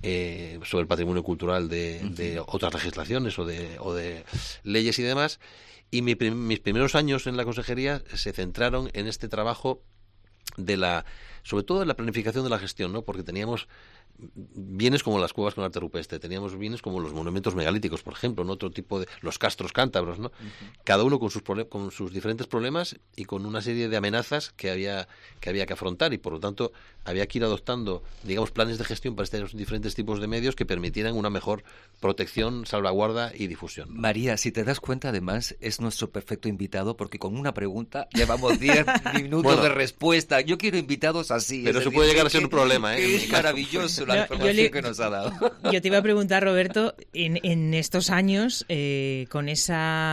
eh, sobre el patrimonio cultural de, uh-huh. de otras legislaciones o de, o de leyes y demás. Y mi, mis primeros años en la consejería se centraron en este trabajo de la, sobre todo en la planificación de la gestión, ¿no? Porque teníamos bienes como las cuevas con arte rupestre, teníamos bienes como los monumentos megalíticos, por ejemplo, ¿no? Otro tipo de los castros cántabros, ¿no? Uh-huh. Cada uno con sus con sus diferentes problemas y con una serie de amenazas que había que había que afrontar, y por lo tanto había que ir adoptando, digamos, planes de gestión para estos diferentes tipos de medios que permitieran una mejor protección, salvaguarda y difusión. María, si te das cuenta, además, es nuestro perfecto invitado, porque con una pregunta llevamos diez minutos bueno, de respuesta. Yo quiero invitados así. Pero eso puede llegar a ser un problema, ¿eh? Es maravilloso la no, información le, que nos ha dado. Yo te iba a preguntar, Roberto, en, en estos años, eh, con ese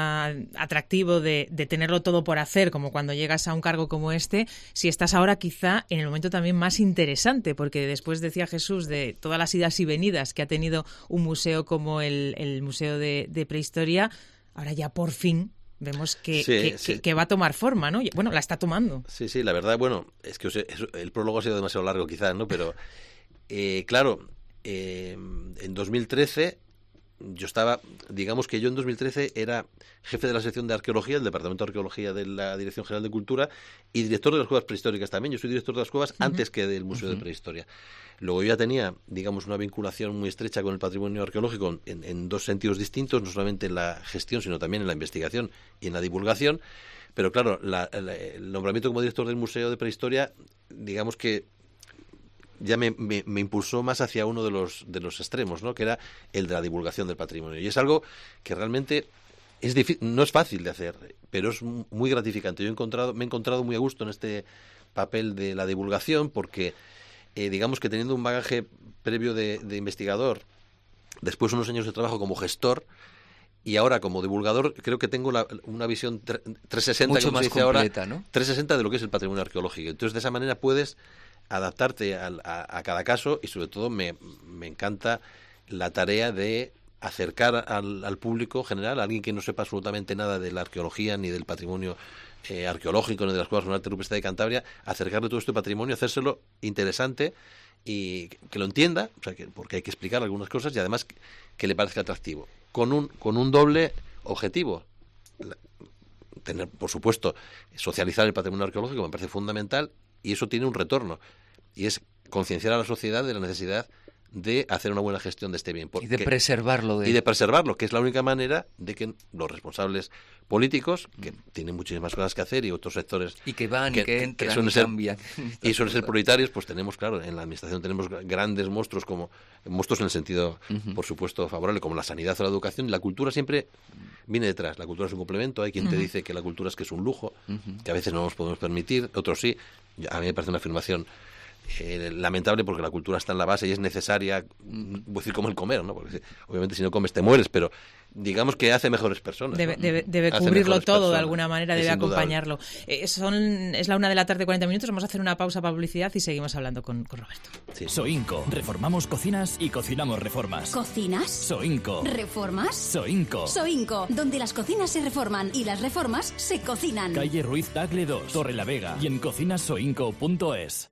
atractivo de, de tenerlo todo por hacer, como cuando llegas a un cargo como este, si estás ahora quizá en el momento también más interesante, porque después decía Jesús de todas las idas y venidas que ha tenido un museo como el, el Museo de, de Prehistoria, ahora ya por fin vemos que, sí, que, sí. que, que va a tomar forma, ¿no? Bueno, la está tomando. Sí, sí, la verdad, bueno, es que o sea, el prólogo ha sido demasiado largo quizás, ¿no? Pero, eh, claro, eh, en dos mil trece yo estaba, digamos que yo en dos mil trece era jefe de la sección de arqueología, del Departamento de Arqueología de la Dirección General de Cultura, y director de las cuevas prehistóricas también. Yo soy director de las cuevas uh-huh. antes que del Museo uh-huh. de Prehistoria. Luego yo ya tenía, digamos, una vinculación muy estrecha con el patrimonio arqueológico en, en dos sentidos distintos, no solamente en la gestión, sino también en la investigación y en la divulgación. Pero claro, la, la, el nombramiento como director del Museo de Prehistoria, digamos que ya me, me, me impulsó más hacia uno de los de los extremos, ¿no? Que era el de la divulgación del patrimonio. Y es algo que realmente es difícil, no es fácil de hacer, pero es muy gratificante. Yo he encontrado, me he encontrado muy a gusto en este papel de la divulgación, porque eh, digamos que teniendo un bagaje previo de, de investigador, después unos años de trabajo como gestor, y ahora como divulgador, creo que tengo la, una visión trescientos sesenta, mucho como más se dice completa, ahora, ¿no? trescientos sesenta de lo que es el patrimonio arqueológico. Entonces, de esa manera puedes adaptarte a, a, a cada caso, y sobre todo me, me encanta la tarea de acercar al, al público general, a alguien que no sepa absolutamente nada de la arqueología ni del patrimonio eh, arqueológico ni de las cuevas con arte rupestre de Cantabria, acercarle todo este patrimonio, hacérselo interesante y que lo entienda, o sea, que, porque hay que explicar algunas cosas, y además que, que le parezca atractivo, con un con un doble objetivo. La, tener, por supuesto, socializar el patrimonio arqueológico me parece fundamental, y eso tiene un retorno, y es concienciar a la sociedad de la necesidad de hacer una buena gestión de este bien. Y de preservarlo. De... Y de preservarlo, que es la única manera de que los responsables políticos, que mm. tienen muchísimas cosas que hacer, y otros sectores... Y que van que, y que entran que suelen y ser, cambian. Y suelen ser prioritarios, pues tenemos, claro, en la administración tenemos grandes monstruos, como monstruos en el sentido, uh-huh. por supuesto, favorable, como la sanidad o la educación. La cultura siempre viene detrás. La cultura es un complemento. Hay quien uh-huh. te dice que la cultura es que es un lujo, uh-huh. que a veces no nos podemos permitir, otros sí. A mí me parece una afirmación Eh, lamentable, porque la cultura está en la base y es necesaria, voy a decir como el comer, ¿no? Porque obviamente si no comes te mueres, pero digamos que hace mejores personas. Debe, ¿no? debe, debe cubrirlo todo personas. De alguna manera, es debe acompañarlo. Eh, son, es la una de la tarde, cuarenta minutos. Vamos a hacer una pausa para publicidad y seguimos hablando con, con Roberto. Sí. Soinco. Reformamos cocinas y cocinamos reformas. ¿Cocinas? Soinco. ¿Reformas? Soinco. Soinco, donde las cocinas se reforman y las reformas se cocinan. Calle Ruiz Tagle dos, Torrelavega, y en cocinasoinco punto es.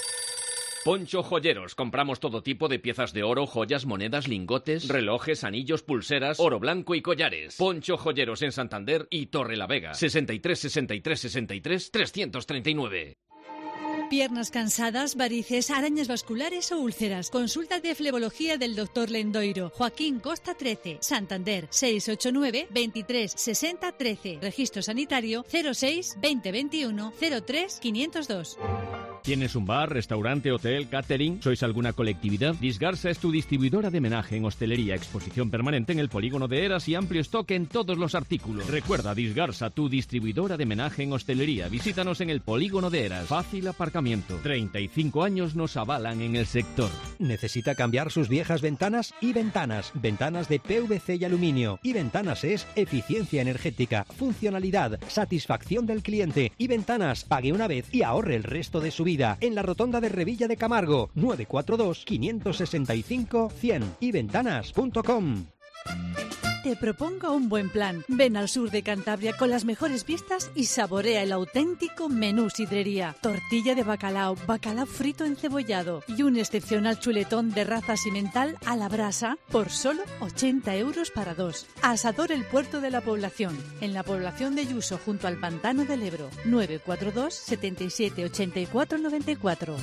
Poncho Joyeros. Compramos todo tipo de piezas de oro, joyas, monedas, lingotes, relojes, anillos, pulseras, oro blanco y collares. Poncho Joyeros en Santander y Torrelavega. sesenta y tres, sesenta y tres, sesenta y tres, trescientos treinta y nueve. Piernas cansadas, varices, arañas vasculares o úlceras. Consulta de flebología del doctor Lendoiro. Joaquín Costa trece, Santander, seis ocho nueve, veintitrés, sesenta, trece. Registro sanitario cero seis, veinte veintiuno, cero tres, quinientos dos. ¿Tienes un bar, restaurante, hotel, catering? ¿Sois alguna colectividad? Disgarsa es tu distribuidora de menaje en hostelería, exposición permanente en el polígono de Eras y amplio stock en todos los artículos. Recuerda, Disgarsa, tu distribuidora de menaje en hostelería. Visítanos en el polígono de Eras. Fácil aparcamiento. treinta y cinco años nos avalan en el sector. ¿Necesita cambiar sus viejas ventanas? Y Ventanas. Ventanas de P V C y aluminio. Y Ventanas es eficiencia energética, funcionalidad, satisfacción del cliente. Y Ventanas, pague una vez y ahorre el resto de su vida. En la rotonda de Revilla de Camargo, nueve cuatro dos, cinco seis cinco, cien y ventanas punto com. Te propongo un buen plan. Ven al sur de Cantabria con las mejores vistas y saborea el auténtico menú sidrería. Tortilla de bacalao, bacalao frito encebollado y un excepcional chuletón de raza simental a la brasa por solo ochenta euros para dos. Asador El Puerto de la Población, en la población de Yuso junto al Pantano del Ebro. nueve cuatro dos, setenta y siete, ochenta y cuatro, noventa y cuatro.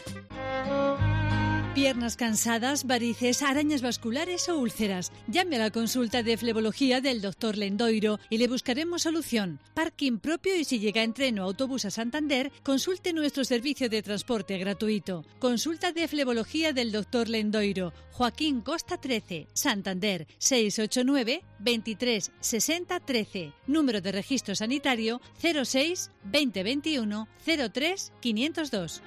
Piernas cansadas, varices, arañas vasculares o úlceras. Llame a la consulta de flebología del doctor Lendoiro y le buscaremos solución. Parking propio y si llega en tren o autobús a Santander, consulte nuestro servicio de transporte gratuito. Consulta de flebología del doctor Lendoiro. Joaquín Costa trece, Santander, seis ocho nueve, veintitrés, sesenta, trece. Número de registro sanitario cero seis, veinte veintiuno, cero tres, quinientos dos.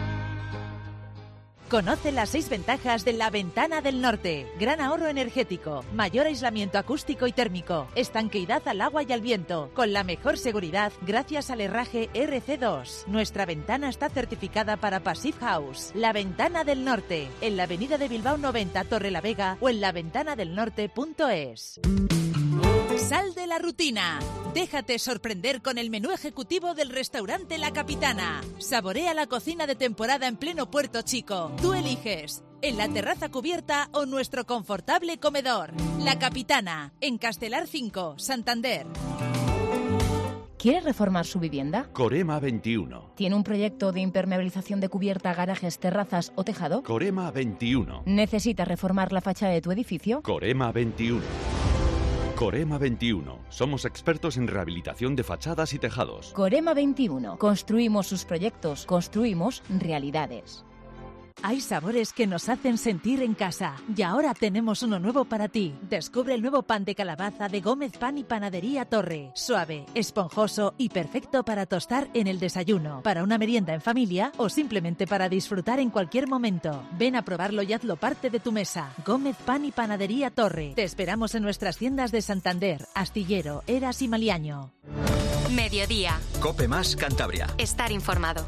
Conoce las seis ventajas de la Ventana del Norte. Gran ahorro energético, mayor aislamiento acústico y térmico, estanqueidad al agua y al viento, con la mejor seguridad gracias al herraje R C dos. Nuestra ventana está certificada para Passive House. La Ventana del Norte, en la avenida de Bilbao noventa, Torrelavega o en la ventana del norte punto es. Sal de la rutina. Déjate sorprender con el menú ejecutivo del restaurante La Capitana. Saborea la cocina de temporada en pleno Puerto Chico. Tú eliges, en la terraza cubierta o nuestro confortable comedor. La Capitana, en Castelar cinco, Santander. ¿Quiere reformar su vivienda? Corema veintiuno. ¿Tiene un proyecto de impermeabilización de cubierta, garajes, terrazas o tejado? Corema veintiuno. ¿Necesita reformar la fachada de tu edificio? Corema veintiuno. Corema veintiuno. Somos expertos en rehabilitación de fachadas y tejados. Corema veintiuno. Construimos sus proyectos, construimos realidades. Hay sabores que nos hacen sentir en casa y ahora tenemos uno nuevo para ti. Descubre el nuevo pan de calabaza de Gómez Pan y Panadería Torre. Suave, esponjoso y perfecto para tostar en el desayuno, para una merienda en familia o simplemente para disfrutar en cualquier momento. Ven a probarlo y hazlo parte de tu mesa. Gómez Pan y Panadería Torre. Te esperamos en nuestras tiendas de Santander, Astillero, Eras y Maliaño. Mediodía. Cope Más Cantabria. Estar informado.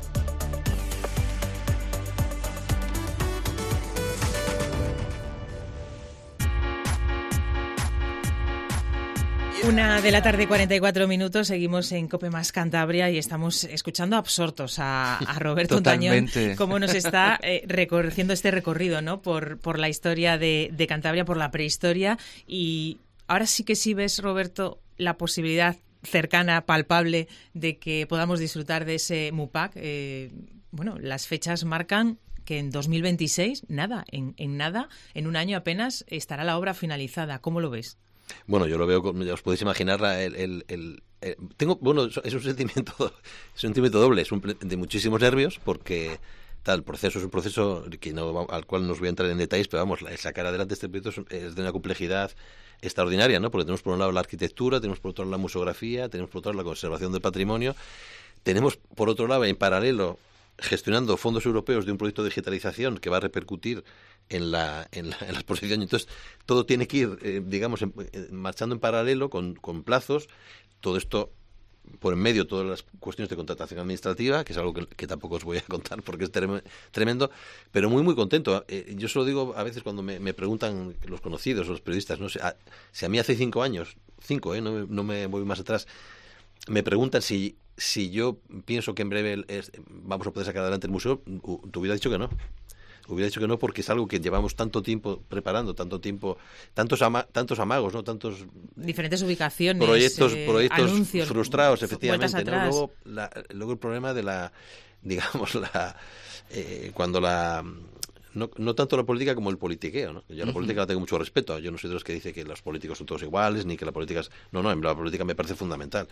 Una de la tarde, cuarenta y cuatro minutos, seguimos en Cope Más Cantabria y estamos escuchando absortos a, a Roberto Tañón, cómo nos está eh, recorriendo este recorrido, ¿no? por, por la historia de, de Cantabria, por la prehistoria. Y ahora sí que sí ves, Roberto, la posibilidad cercana, palpable, de que podamos disfrutar de ese MUPAC. Eh, bueno, las fechas marcan que en dos mil veintiséis, nada, en, en nada, en un año apenas, estará la obra finalizada. ¿Cómo lo ves? Bueno, yo lo veo, ya os podéis imaginar, el, el, el, el tengo, bueno, es un sentimiento, es un sentimiento doble, es un, de muchísimos nervios, porque tal, el proceso es un proceso que no, al cual no os voy a entrar en detalles, pero vamos, sacar adelante este proyecto es, es de una complejidad extraordinaria, ¿no? Porque tenemos por un lado la arquitectura, tenemos por otro lado la museografía, tenemos por otro lado la conservación del patrimonio, tenemos por otro lado en paralelo gestionando fondos europeos de un proyecto de digitalización que va a repercutir en la, en la, en la exposición. Entonces, todo tiene que ir, eh, digamos, en, en, marchando en paralelo con, con plazos. Todo esto, por en medio, todas las cuestiones de contratación administrativa, que es algo que, que tampoco os voy a contar porque es tremendo, pero muy, muy contento. Eh, yo se lo digo a veces cuando me, me preguntan los conocidos, los periodistas, no sé, a, si a mí hace cinco años, cinco, eh, no, me, no me voy más atrás, me preguntan si si yo pienso que en breve es, vamos a poder sacar adelante el museo, te hubiera dicho que no. Hubiera dicho que no, porque es algo que llevamos tanto tiempo preparando, tanto tiempo, tantos ama, tantos amagos, no, tantos diferentes ubicaciones, proyectos, eh, proyectos anuncios, frustrados, efectivamente. ¿No? Luego, la, luego el problema de la, digamos, la eh, cuando la no, no tanto la política como el politiqueo, ¿no? Yo la uh-huh. política la tengo mucho respeto. Yo no soy de los que dice que los políticos son todos iguales, ni que la política es... No, no, la política me parece fundamental.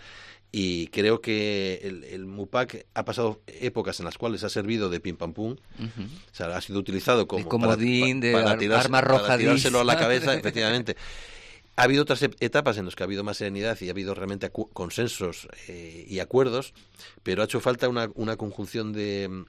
Y creo que el, el MUPAC ha pasado épocas en las cuales ha servido de pim pam pum. Uh-huh. O sea, ha sido utilizado como... De comodín, para, para, para de tirarse, arma roja. Para tirárselo a la cabeza, efectivamente. Ha habido otras etapas en las que ha habido más serenidad y ha habido realmente acu- consensos eh, y acuerdos, pero ha hecho falta una, una conjunción de...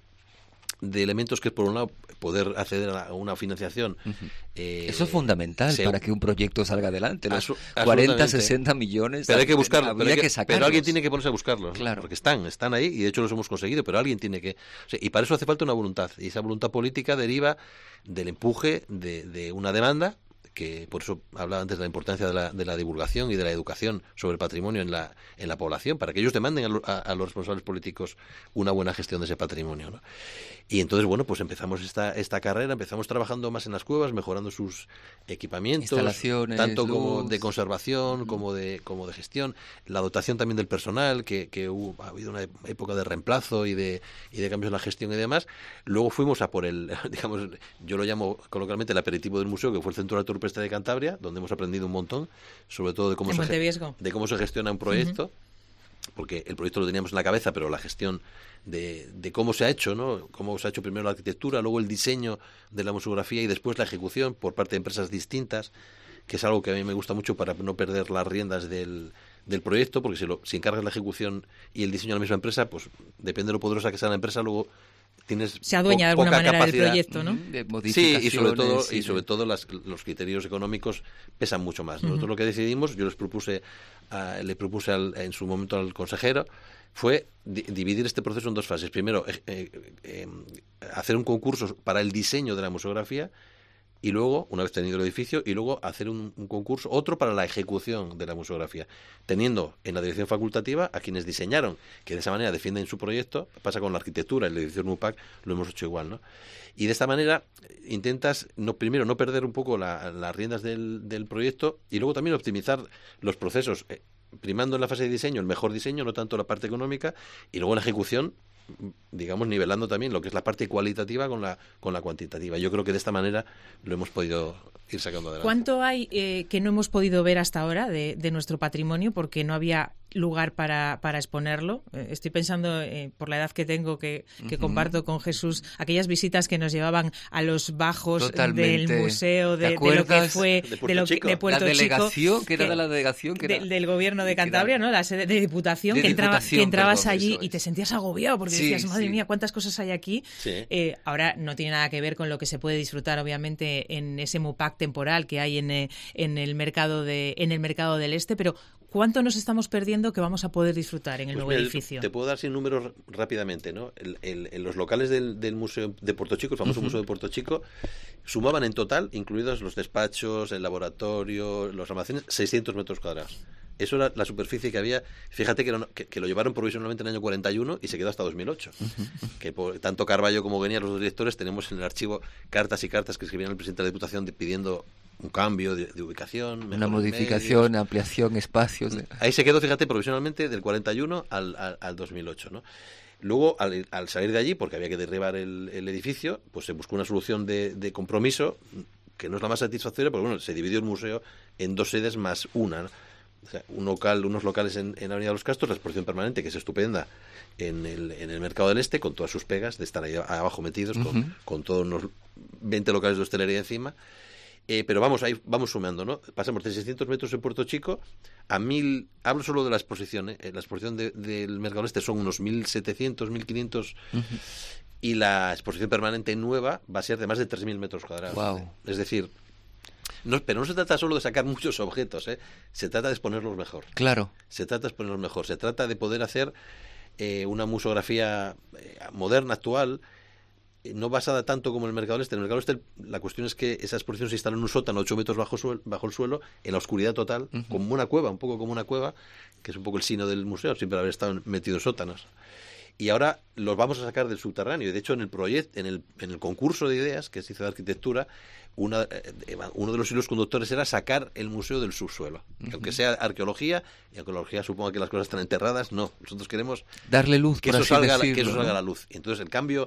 de elementos que es, por un lado, poder acceder a una financiación. Uh-huh. Eh, Eso es fundamental se, para que un proyecto salga adelante. Los asu- cuarenta, sesenta millones. Pero hay que buscarlos. Pero, que que, sacarlos. pero alguien tiene que ponerse a buscarlos. Claro. ¿No? Porque están, están ahí y de hecho los hemos conseguido, pero alguien tiene que... O sea, y para eso hace falta una voluntad. Y esa voluntad política deriva del empuje de, de una demanda, que por eso hablaba antes de la importancia de la, de la divulgación y de la educación sobre el patrimonio en la, en la población, para que ellos demanden a, lo, a, a los responsables políticos una buena gestión de ese patrimonio, ¿no? Y entonces, bueno, pues empezamos esta, esta carrera, empezamos trabajando más en las cuevas, mejorando sus equipamientos, instalaciones, tanto luz. como de conservación, uh-huh. como de como de gestión, la dotación también del personal, que, que hubo, ha habido una época de reemplazo y de, y de cambios en la gestión y demás. Luego fuimos a por el, digamos, yo lo llamo coloquialmente el aperitivo del museo, que fue el Centro de Arte Rupestre de Cantabria, donde hemos aprendido un montón, sobre todo de cómo, se, de cómo se gestiona un proyecto, uh-huh. porque el proyecto lo teníamos en la cabeza, pero la gestión de, de cómo se ha hecho, ¿no? Cómo se ha hecho primero la arquitectura, luego el diseño de la museografía y después la ejecución por parte de empresas distintas, que es algo que a mí me gusta mucho para no perder las riendas del, del proyecto, porque si, lo, si encargas la ejecución y el diseño a la misma empresa, pues depende de lo poderosa que sea la empresa, luego tienes se adueña po- de alguna manera capacidad. Del proyecto, ¿no? De sí, y sobre todo, sí, y sobre todo las, los criterios económicos pesan mucho más. Nosotros uh-huh. lo que decidimos, yo les propuse, uh, le propuse al, en su momento al consejero, fue di- dividir este proceso en dos fases. Primero, eh, eh, eh, hacer un concurso para el diseño de la museografía, y luego, una vez tenido el edificio, y luego hacer un, un concurso, otro para la ejecución de la museografía, teniendo en la dirección facultativa a quienes diseñaron, que de esa manera defienden su proyecto. Pasa con la arquitectura, en la edición MUPAC lo hemos hecho igual, ¿no? Y de esta manera intentas, no primero, no perder un poco la, las riendas del, del proyecto, y luego también optimizar los procesos, eh, primando en la fase de diseño el mejor diseño, no tanto la parte económica, y luego en la ejecución, digamos, nivelando también lo que es la parte cualitativa con la con la cuantitativa. Yo creo que de esta manera lo hemos podido ir sacando adelante. ¿Cuánto hay eh, que no hemos podido ver hasta ahora de, de nuestro patrimonio porque no había lugar para, para exponerlo? Eh, estoy pensando, eh, por la edad que tengo, que, que uh-huh. comparto con Jesús, aquellas visitas que nos llevaban a los bajos Totalmente. Del museo, de, de lo que fue de Puerto de, lo que, Chico. de Puerto la delegación, Chico, que era de la delegación que de, era, del gobierno de Cantabria, ¿no? La sede de Diputación, de que, entraba, diputación, que entrabas perdón, allí es. y te sentías agobiado porque sí, decías, madre sí. mía, cuántas cosas hay aquí. Sí. Eh, ahora no tiene nada que ver con lo que se puede disfrutar, obviamente, en ese MUPAC temporal que hay en, eh, en el mercado de en el mercado del Este, pero ¿cuánto nos estamos perdiendo que vamos a poder disfrutar en el pues nuevo mira, edificio? Te puedo dar sin números rápidamente, ¿no? El, el, en los locales del, del Museo de Puerto Chico, el famoso uh-huh. Museo de Puerto Chico, sumaban en total, incluidos los despachos, el laboratorio, los almacenes, seiscientos metros cuadrados. Eso era la superficie que había. Fíjate que, era, que, que lo llevaron provisionalmente en el año cuarenta y uno y se quedó hasta dos mil ocho. Uh-huh. Que por, tanto Carballo como Guenier, los dos directores, tenemos en el archivo cartas y cartas que escribían al presidente de la Diputación de, pidiendo un cambio de, de ubicación, una modificación, medios. ampliación, espacios. De... Ahí se quedó, fíjate, provisionalmente del cuarenta y uno al, al, al dos mil ocho, ¿no? Luego, al, al salir de allí, porque había que derribar el, el edificio, pues se buscó una solución de, de compromiso que no es la más satisfactoria, porque bueno, se dividió el museo en dos sedes más una, ¿no? O sea, un local, unos locales en, en Avenida Los Castros, la exposición permanente, que es estupenda, en el, en el Mercado del Este, con todas sus pegas, de estar ahí abajo metidos, uh-huh. con, con todos unos veinte locales de hostelería encima. Eh, pero vamos ahí vamos sumando, ¿no? Pasamos de seiscientos metros en Puerto Chico a mil. Hablo solo de la exposición, ¿eh? La exposición de, del Mercado del Este son unos mil setecientos, mil quinientos. Uh-huh. Y la exposición permanente nueva va a ser de más de tres mil metros cuadrados. Wow. Es decir, no, pero no se trata solo de sacar muchos objetos, ¿eh? Se trata de exponerlos mejor. Claro. Se trata de exponerlos mejor. Se trata de poder hacer eh, una museografía eh, moderna, actual, eh, no basada tanto como el Mercado del Este. En el Mercado del Este la cuestión es que esa exposición se instala en un sótano ocho metros bajo, suel, bajo el suelo, en la oscuridad total, uh-huh. como una cueva, un poco como una cueva, que es un poco el sino del museo, siempre haber estado metido en sótanos. Y ahora los vamos a sacar del subterráneo. Y de hecho, en el proyecto, en el, en el concurso de ideas que se hizo de arquitectura, una, eh, uno de los hilos conductores era sacar el museo del subsuelo. Uh-huh. Aunque sea arqueología, y arqueología suponga que las cosas están enterradas, no. Nosotros queremos darle luz, que, por eso, así salga, decirlo, que eso salga ¿no? a la luz. Y entonces el cambio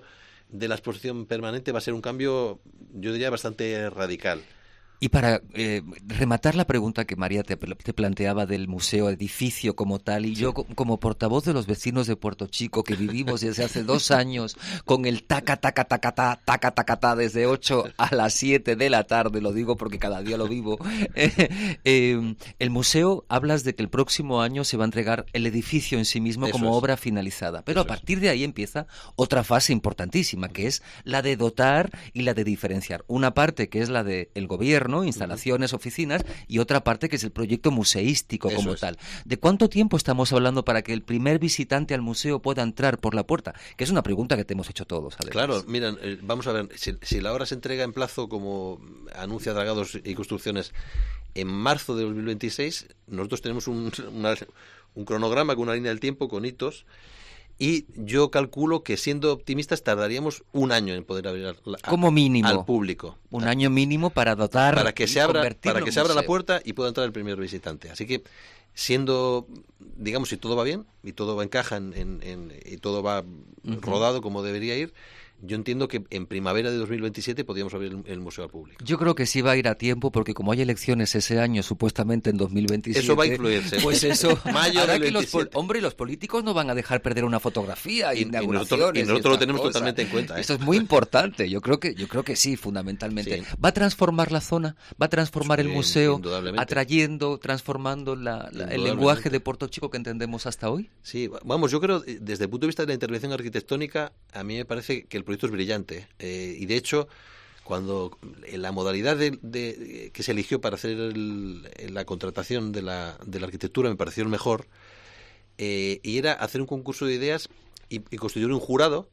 de la exposición permanente va a ser un cambio, yo diría, bastante radical. Y para eh, rematar la pregunta que María te, te planteaba del museo, edificio como tal, y sí. yo como portavoz de los vecinos de Puerto Chico, que vivimos desde hace dos años con el taca, taca, taca, taca, taca, taca, taca, desde ocho a las siete de la tarde, lo digo porque cada día lo vivo, eh, eh, el museo, hablas de que el próximo año se va a entregar el edificio en sí mismo Eso como es. obra finalizada, pero Eso a partir de ahí empieza otra fase importantísima, que es la de dotar y la de diferenciar. Una parte que es la del gobierno, instalaciones, oficinas, y otra parte que es el proyecto museístico Eso como es. tal. ¿De cuánto tiempo estamos hablando para que el primer visitante al museo pueda entrar por la puerta? Que es una pregunta que te hemos hecho todos. Además. Claro, miren, eh, vamos a ver, si, si la obra se entrega en plazo como anuncia Dragados y Construcciones en marzo de dos mil veintiséis, nosotros tenemos un, una, un cronograma con una línea del tiempo, con hitos, y yo calculo que, siendo optimistas, tardaríamos un año en poder abrir a, como mínimo al público. Un año mínimo para dotar, para que se abra, para que se abra la puerta y pueda entrar el primer visitante. Así que, siendo, digamos, si todo va bien y todo encaja en, en, en, y todo va uh-huh. rodado como debería ir, yo entiendo que en primavera de dos mil veintisiete podríamos abrir el, el museo al público. Yo creo que sí va a ir a tiempo, porque como hay elecciones ese año, supuestamente en dos mil veintisiete... Eso va a influirse. Pues eso, mayo hará del que los, hombre, los políticos no van a dejar perder una fotografía, y, inauguraciones... Y nosotros, y nosotros lo tenemos cosa. totalmente en cuenta. ¿eh? Eso es muy importante, yo creo que yo creo que sí, fundamentalmente. Sí. ¿Va a transformar la zona? ¿Va a transformar sí, el museo? Atrayendo, transformando la, la, el lenguaje de Puerto Chico que entendemos hasta hoy? Sí, vamos, yo creo, desde el punto de vista de la intervención arquitectónica, a mí me parece que el proyecto es brillante. Eh, y de hecho, cuando la modalidad de, de, que se eligió para hacer el, la contratación de la, de la arquitectura me pareció el mejor, eh, y era hacer un concurso de ideas y, y constituir un jurado,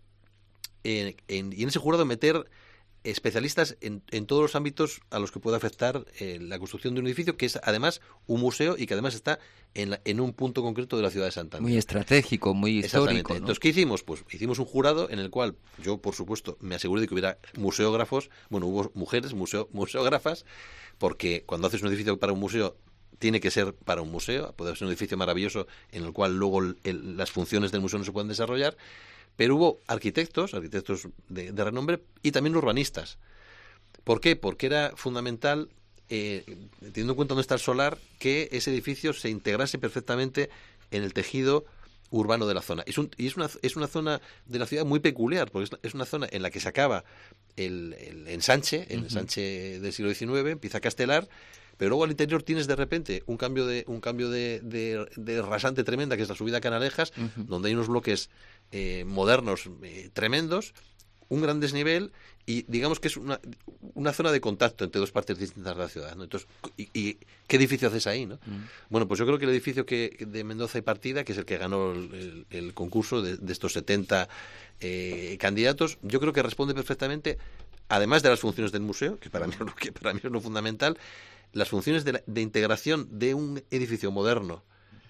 eh, en, y en ese jurado meter especialistas en, en todos los ámbitos a los que puede afectar eh, la construcción de un edificio, que es además un museo y que además está en, la, en un punto concreto de la ciudad de Santander. Muy estratégico, muy histórico, ¿no? Entonces, ¿qué hicimos? Pues hicimos un jurado en el cual yo, por supuesto, me aseguré de que hubiera museógrafos, bueno, hubo mujeres, museo, museógrafas, porque cuando haces un edificio para un museo tiene que ser para un museo, puede ser un edificio maravilloso en el cual luego el, el, las funciones del museo no se pueden desarrollar. Pero hubo arquitectos, arquitectos de, de renombre, y también urbanistas. ¿Por qué? Porque era fundamental, eh, teniendo en cuenta dónde está el solar, que ese edificio se integrase perfectamente en el tejido urbano de la zona. Es un, y es una, es una zona de la ciudad muy peculiar, porque es, es una zona en la que se acaba el, el ensanche, el uh-huh. ensanche del siglo diecinueve, empieza a castelar, pero luego al interior tienes de repente un cambio de un cambio de, de, de rasante tremenda, que es la subida a Canalejas, uh-huh. donde hay unos bloques eh, modernos eh, tremendos, un gran desnivel, y digamos que es una, una zona de contacto entre dos partes distintas de la ciudad, ¿no? Entonces, ¿y, y qué edificio haces ahí, no? Uh-huh. Bueno, pues yo creo que el edificio que de Mendoza y Partida, que es el que ganó el, el, el concurso de, de estos setenta eh, candidatos, yo creo que responde perfectamente, además de las funciones del museo, que para mí es lo, que para mí es lo fundamental, las funciones de, la, de integración de un edificio moderno,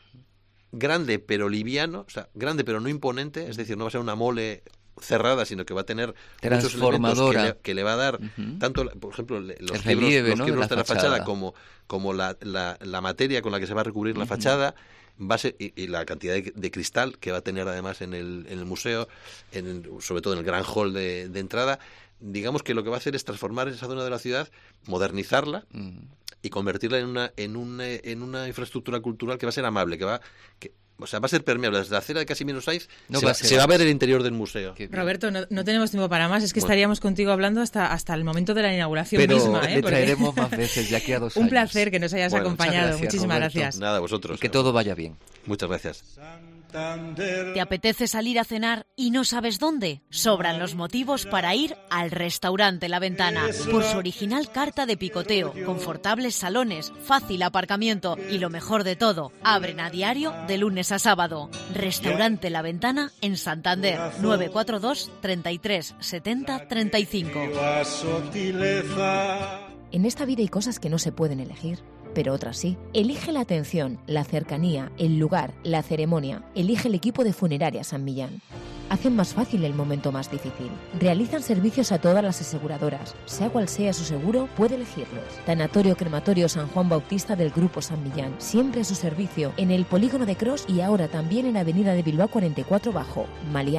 grande pero liviano, o sea, grande pero no imponente, es decir, no va a ser una mole cerrada, sino que va a tener muchos elementos que le, que le va a dar, uh-huh. tanto, por ejemplo, los quiebros, relieve, los ¿no? quiebros de la, de la fachada, fachada como, como la, la, la materia con la que se va a recubrir uh-huh. la fachada, va a ser, y, y la cantidad de, de cristal que va a tener además en el, en el museo, en el, sobre todo en el gran hall de, de entrada. Digamos que lo que va a hacer es transformar esa zona de la ciudad, modernizarla uh-huh. y convertirla en una en una en una infraestructura cultural que va a ser amable, que va que, o sea, va a ser permeable. Desde la acera de Casimiro Saiz no se, va, se va a ver el interior del museo. Roberto, no, no tenemos tiempo para más. Es que bueno. estaríamos contigo hablando hasta hasta el momento de la inauguración Pero misma. ¿eh? le traeremos más veces de aquí a dos Un años. placer que nos hayas bueno, acompañado. Gracias, Muchísimas Roberto. gracias. Nada, vosotros. Y que todo vaya bien. Muchas gracias. ¿Te apetece salir a cenar y no sabes dónde? Sobran los motivos para ir al restaurante La Ventana. Por su original carta de picoteo, confortables salones, fácil aparcamiento y lo mejor de todo, abren a diario de lunes a sábado. Restaurante La Ventana en Santander, nueve cuatro dos, treinta y tres, setenta, treinta y cinco. En esta vida hay cosas que no se pueden elegir, pero otras sí. Elige la atención, la cercanía, el lugar, la ceremonia. Elige el equipo de Funeraria San Millán. Hacen más fácil el momento más difícil. Realizan servicios a todas las aseguradoras. Sea cual sea su seguro, puede elegirlos. Tanatorio Crematorio San Juan Bautista del Grupo San Millán. Siempre a su servicio en el Polígono de Cros y ahora también en Avenida de Bilbao cuarenta y cuatro Bajo, Maliaño.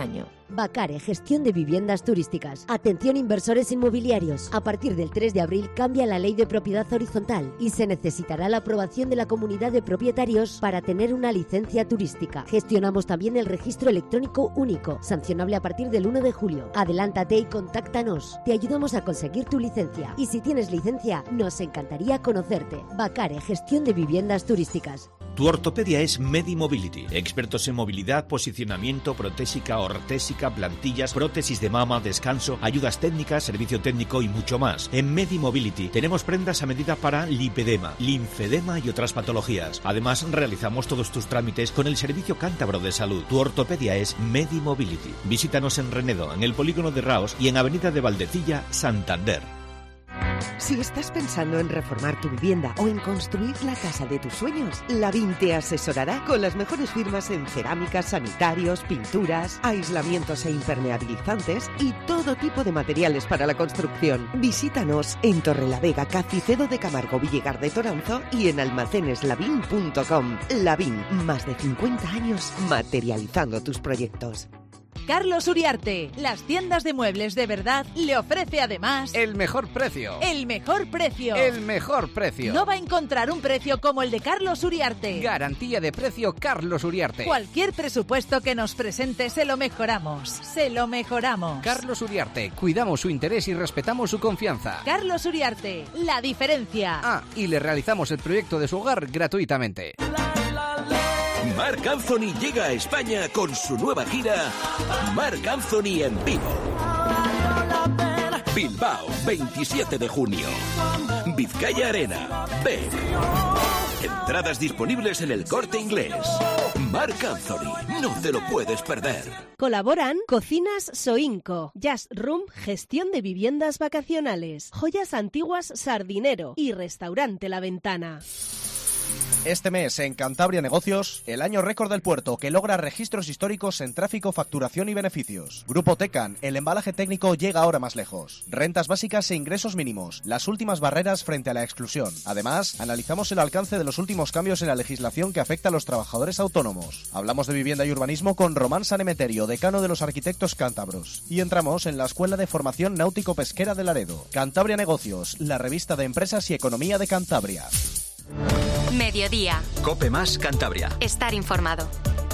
Bacare, gestión de viviendas turísticas. Atención inversores inmobiliarios. A partir del tres de abril cambia la ley de propiedad horizontal y se necesitará la aprobación de la comunidad de propietarios para tener una licencia turística. Gestionamos también el registro electrónico único, sancionable a partir del uno de julio. Adelántate y contáctanos. Te ayudamos a conseguir tu licencia. Y si tienes licencia, nos encantaría conocerte. Bacare, gestión de viviendas turísticas. Tu ortopedia es Medimobility. Expertos en movilidad, posicionamiento, protésica, ortésica, plantillas, prótesis de mama, descanso, ayudas técnicas, servicio técnico y mucho más. En Medimobility tenemos prendas a medida para lipedema, linfedema y otras patologías. Además, realizamos todos tus trámites con el Servicio Cántabro de Salud. Tu ortopedia es Medimobility. Visítanos en Renedo, en el Polígono de Raos y en Avenida de Valdecilla, Santander. Si estás pensando en reformar tu vivienda o en construir la casa de tus sueños, Lavín te asesorará con las mejores firmas en cerámicas, sanitarios, pinturas, aislamientos e impermeabilizantes y todo tipo de materiales para la construcción. Visítanos en Torrelavega, Cacicedo de Camargo, Villegar de Toranzo y en almacenes lavín punto com. Lavín, más de cincuenta años materializando tus proyectos. Carlos Uriarte, las tiendas de muebles de verdad, le ofrece además el mejor precio. El mejor precio. El mejor precio. No va a encontrar un precio como el de Carlos Uriarte. Garantía de precio Carlos Uriarte. Cualquier presupuesto que nos presente se lo mejoramos. Se lo mejoramos. Carlos Uriarte, cuidamos su interés y respetamos su confianza. Carlos Uriarte, la diferencia. Ah, y le realizamos el proyecto de su hogar gratuitamente. Marc Anthony llega a España con su nueva gira Marc Anthony en vivo. Bilbao, veintisiete de junio. Vizcaya Arena, Beck. Entradas disponibles en El Corte Inglés. Marc Anthony, no te lo puedes perder. Colaboran Cocinas Soinco, Jazz Room, gestión de viviendas vacacionales, Joyas Antiguas Sardinero y Restaurante La Ventana. Este mes en Cantabria Negocios, el año récord del puerto que logra registros históricos en tráfico, facturación y beneficios. Grupo Tecan, el embalaje técnico llega ahora más lejos. Rentas básicas e ingresos mínimos, las últimas barreras frente a la exclusión. Además, analizamos el alcance de los últimos cambios en la legislación que afecta a los trabajadores autónomos. Hablamos de vivienda y urbanismo con Román Sanemeterio, decano de los arquitectos cántabros. Y entramos en la Escuela de Formación Náutico-Pesquera de Laredo. Cantabria Negocios, la revista de empresas y economía de Cantabria. Mediodía. Cope Más Cantabria. Estar informado.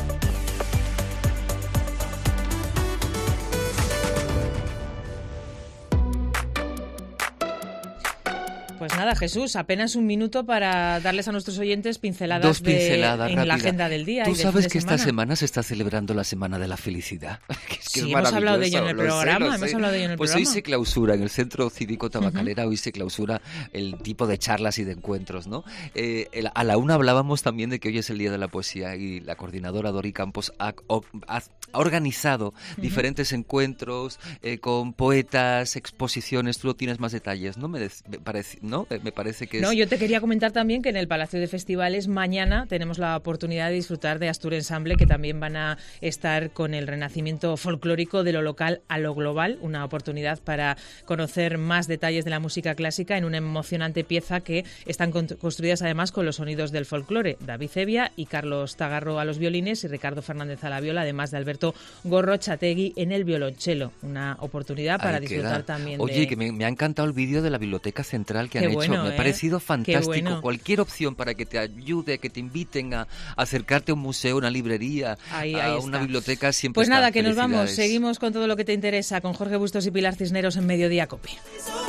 Pues nada, Jesús, apenas un minuto para darles a nuestros oyentes pinceladas, Dos pinceladas de, en la agenda del día. Tú y del sabes fin de que semana. esta semana se está celebrando la Semana de la Felicidad. que es que sí, es hemos hablado de ello en el lo programa. sé, lo hemos sé. hablado de ello en el pues programa. hoy se clausura en el Centro Cívico Tabacalera, uh-huh. hoy se clausura el tipo de charlas y de encuentros, ¿no? Eh, el, a la una hablábamos también de que hoy es el Día de la Poesía y la coordinadora Dori Campos ha, ha, ha organizado uh-huh. diferentes encuentros eh, con poetas, exposiciones. Tú no tienes más detalles, ¿no? Me, de, me parece, ¿no? Me parece que es... No, yo te quería comentar también que en el Palacio de Festivales mañana tenemos la oportunidad de disfrutar de Astur Ensemble, que también van a estar con el renacimiento folclórico de lo local a lo global, una oportunidad para conocer más detalles de la música clásica en una emocionante pieza que están construidas además con los sonidos del folclore. David Evia y Carlos Tagarro a los violines y Ricardo Fernández a la viola, además de Alberto Gorrochategui en el violonchelo. Una oportunidad para Ahí disfrutar queda. también Oye, de... Oye, que me, me ha encantado el vídeo de la Biblioteca Central que Qué han bueno, hecho. Me ¿eh? ha parecido fantástico. Bueno. Cualquier opción para que te ayude, que te inviten a acercarte a un museo, una librería, ahí, a ahí una está. biblioteca, siempre Pues nada, está. que nos vamos. Felicidades. Seguimos con todo lo que te interesa con Jorge Bustos y Pilar Cisneros en Mediodía Cope.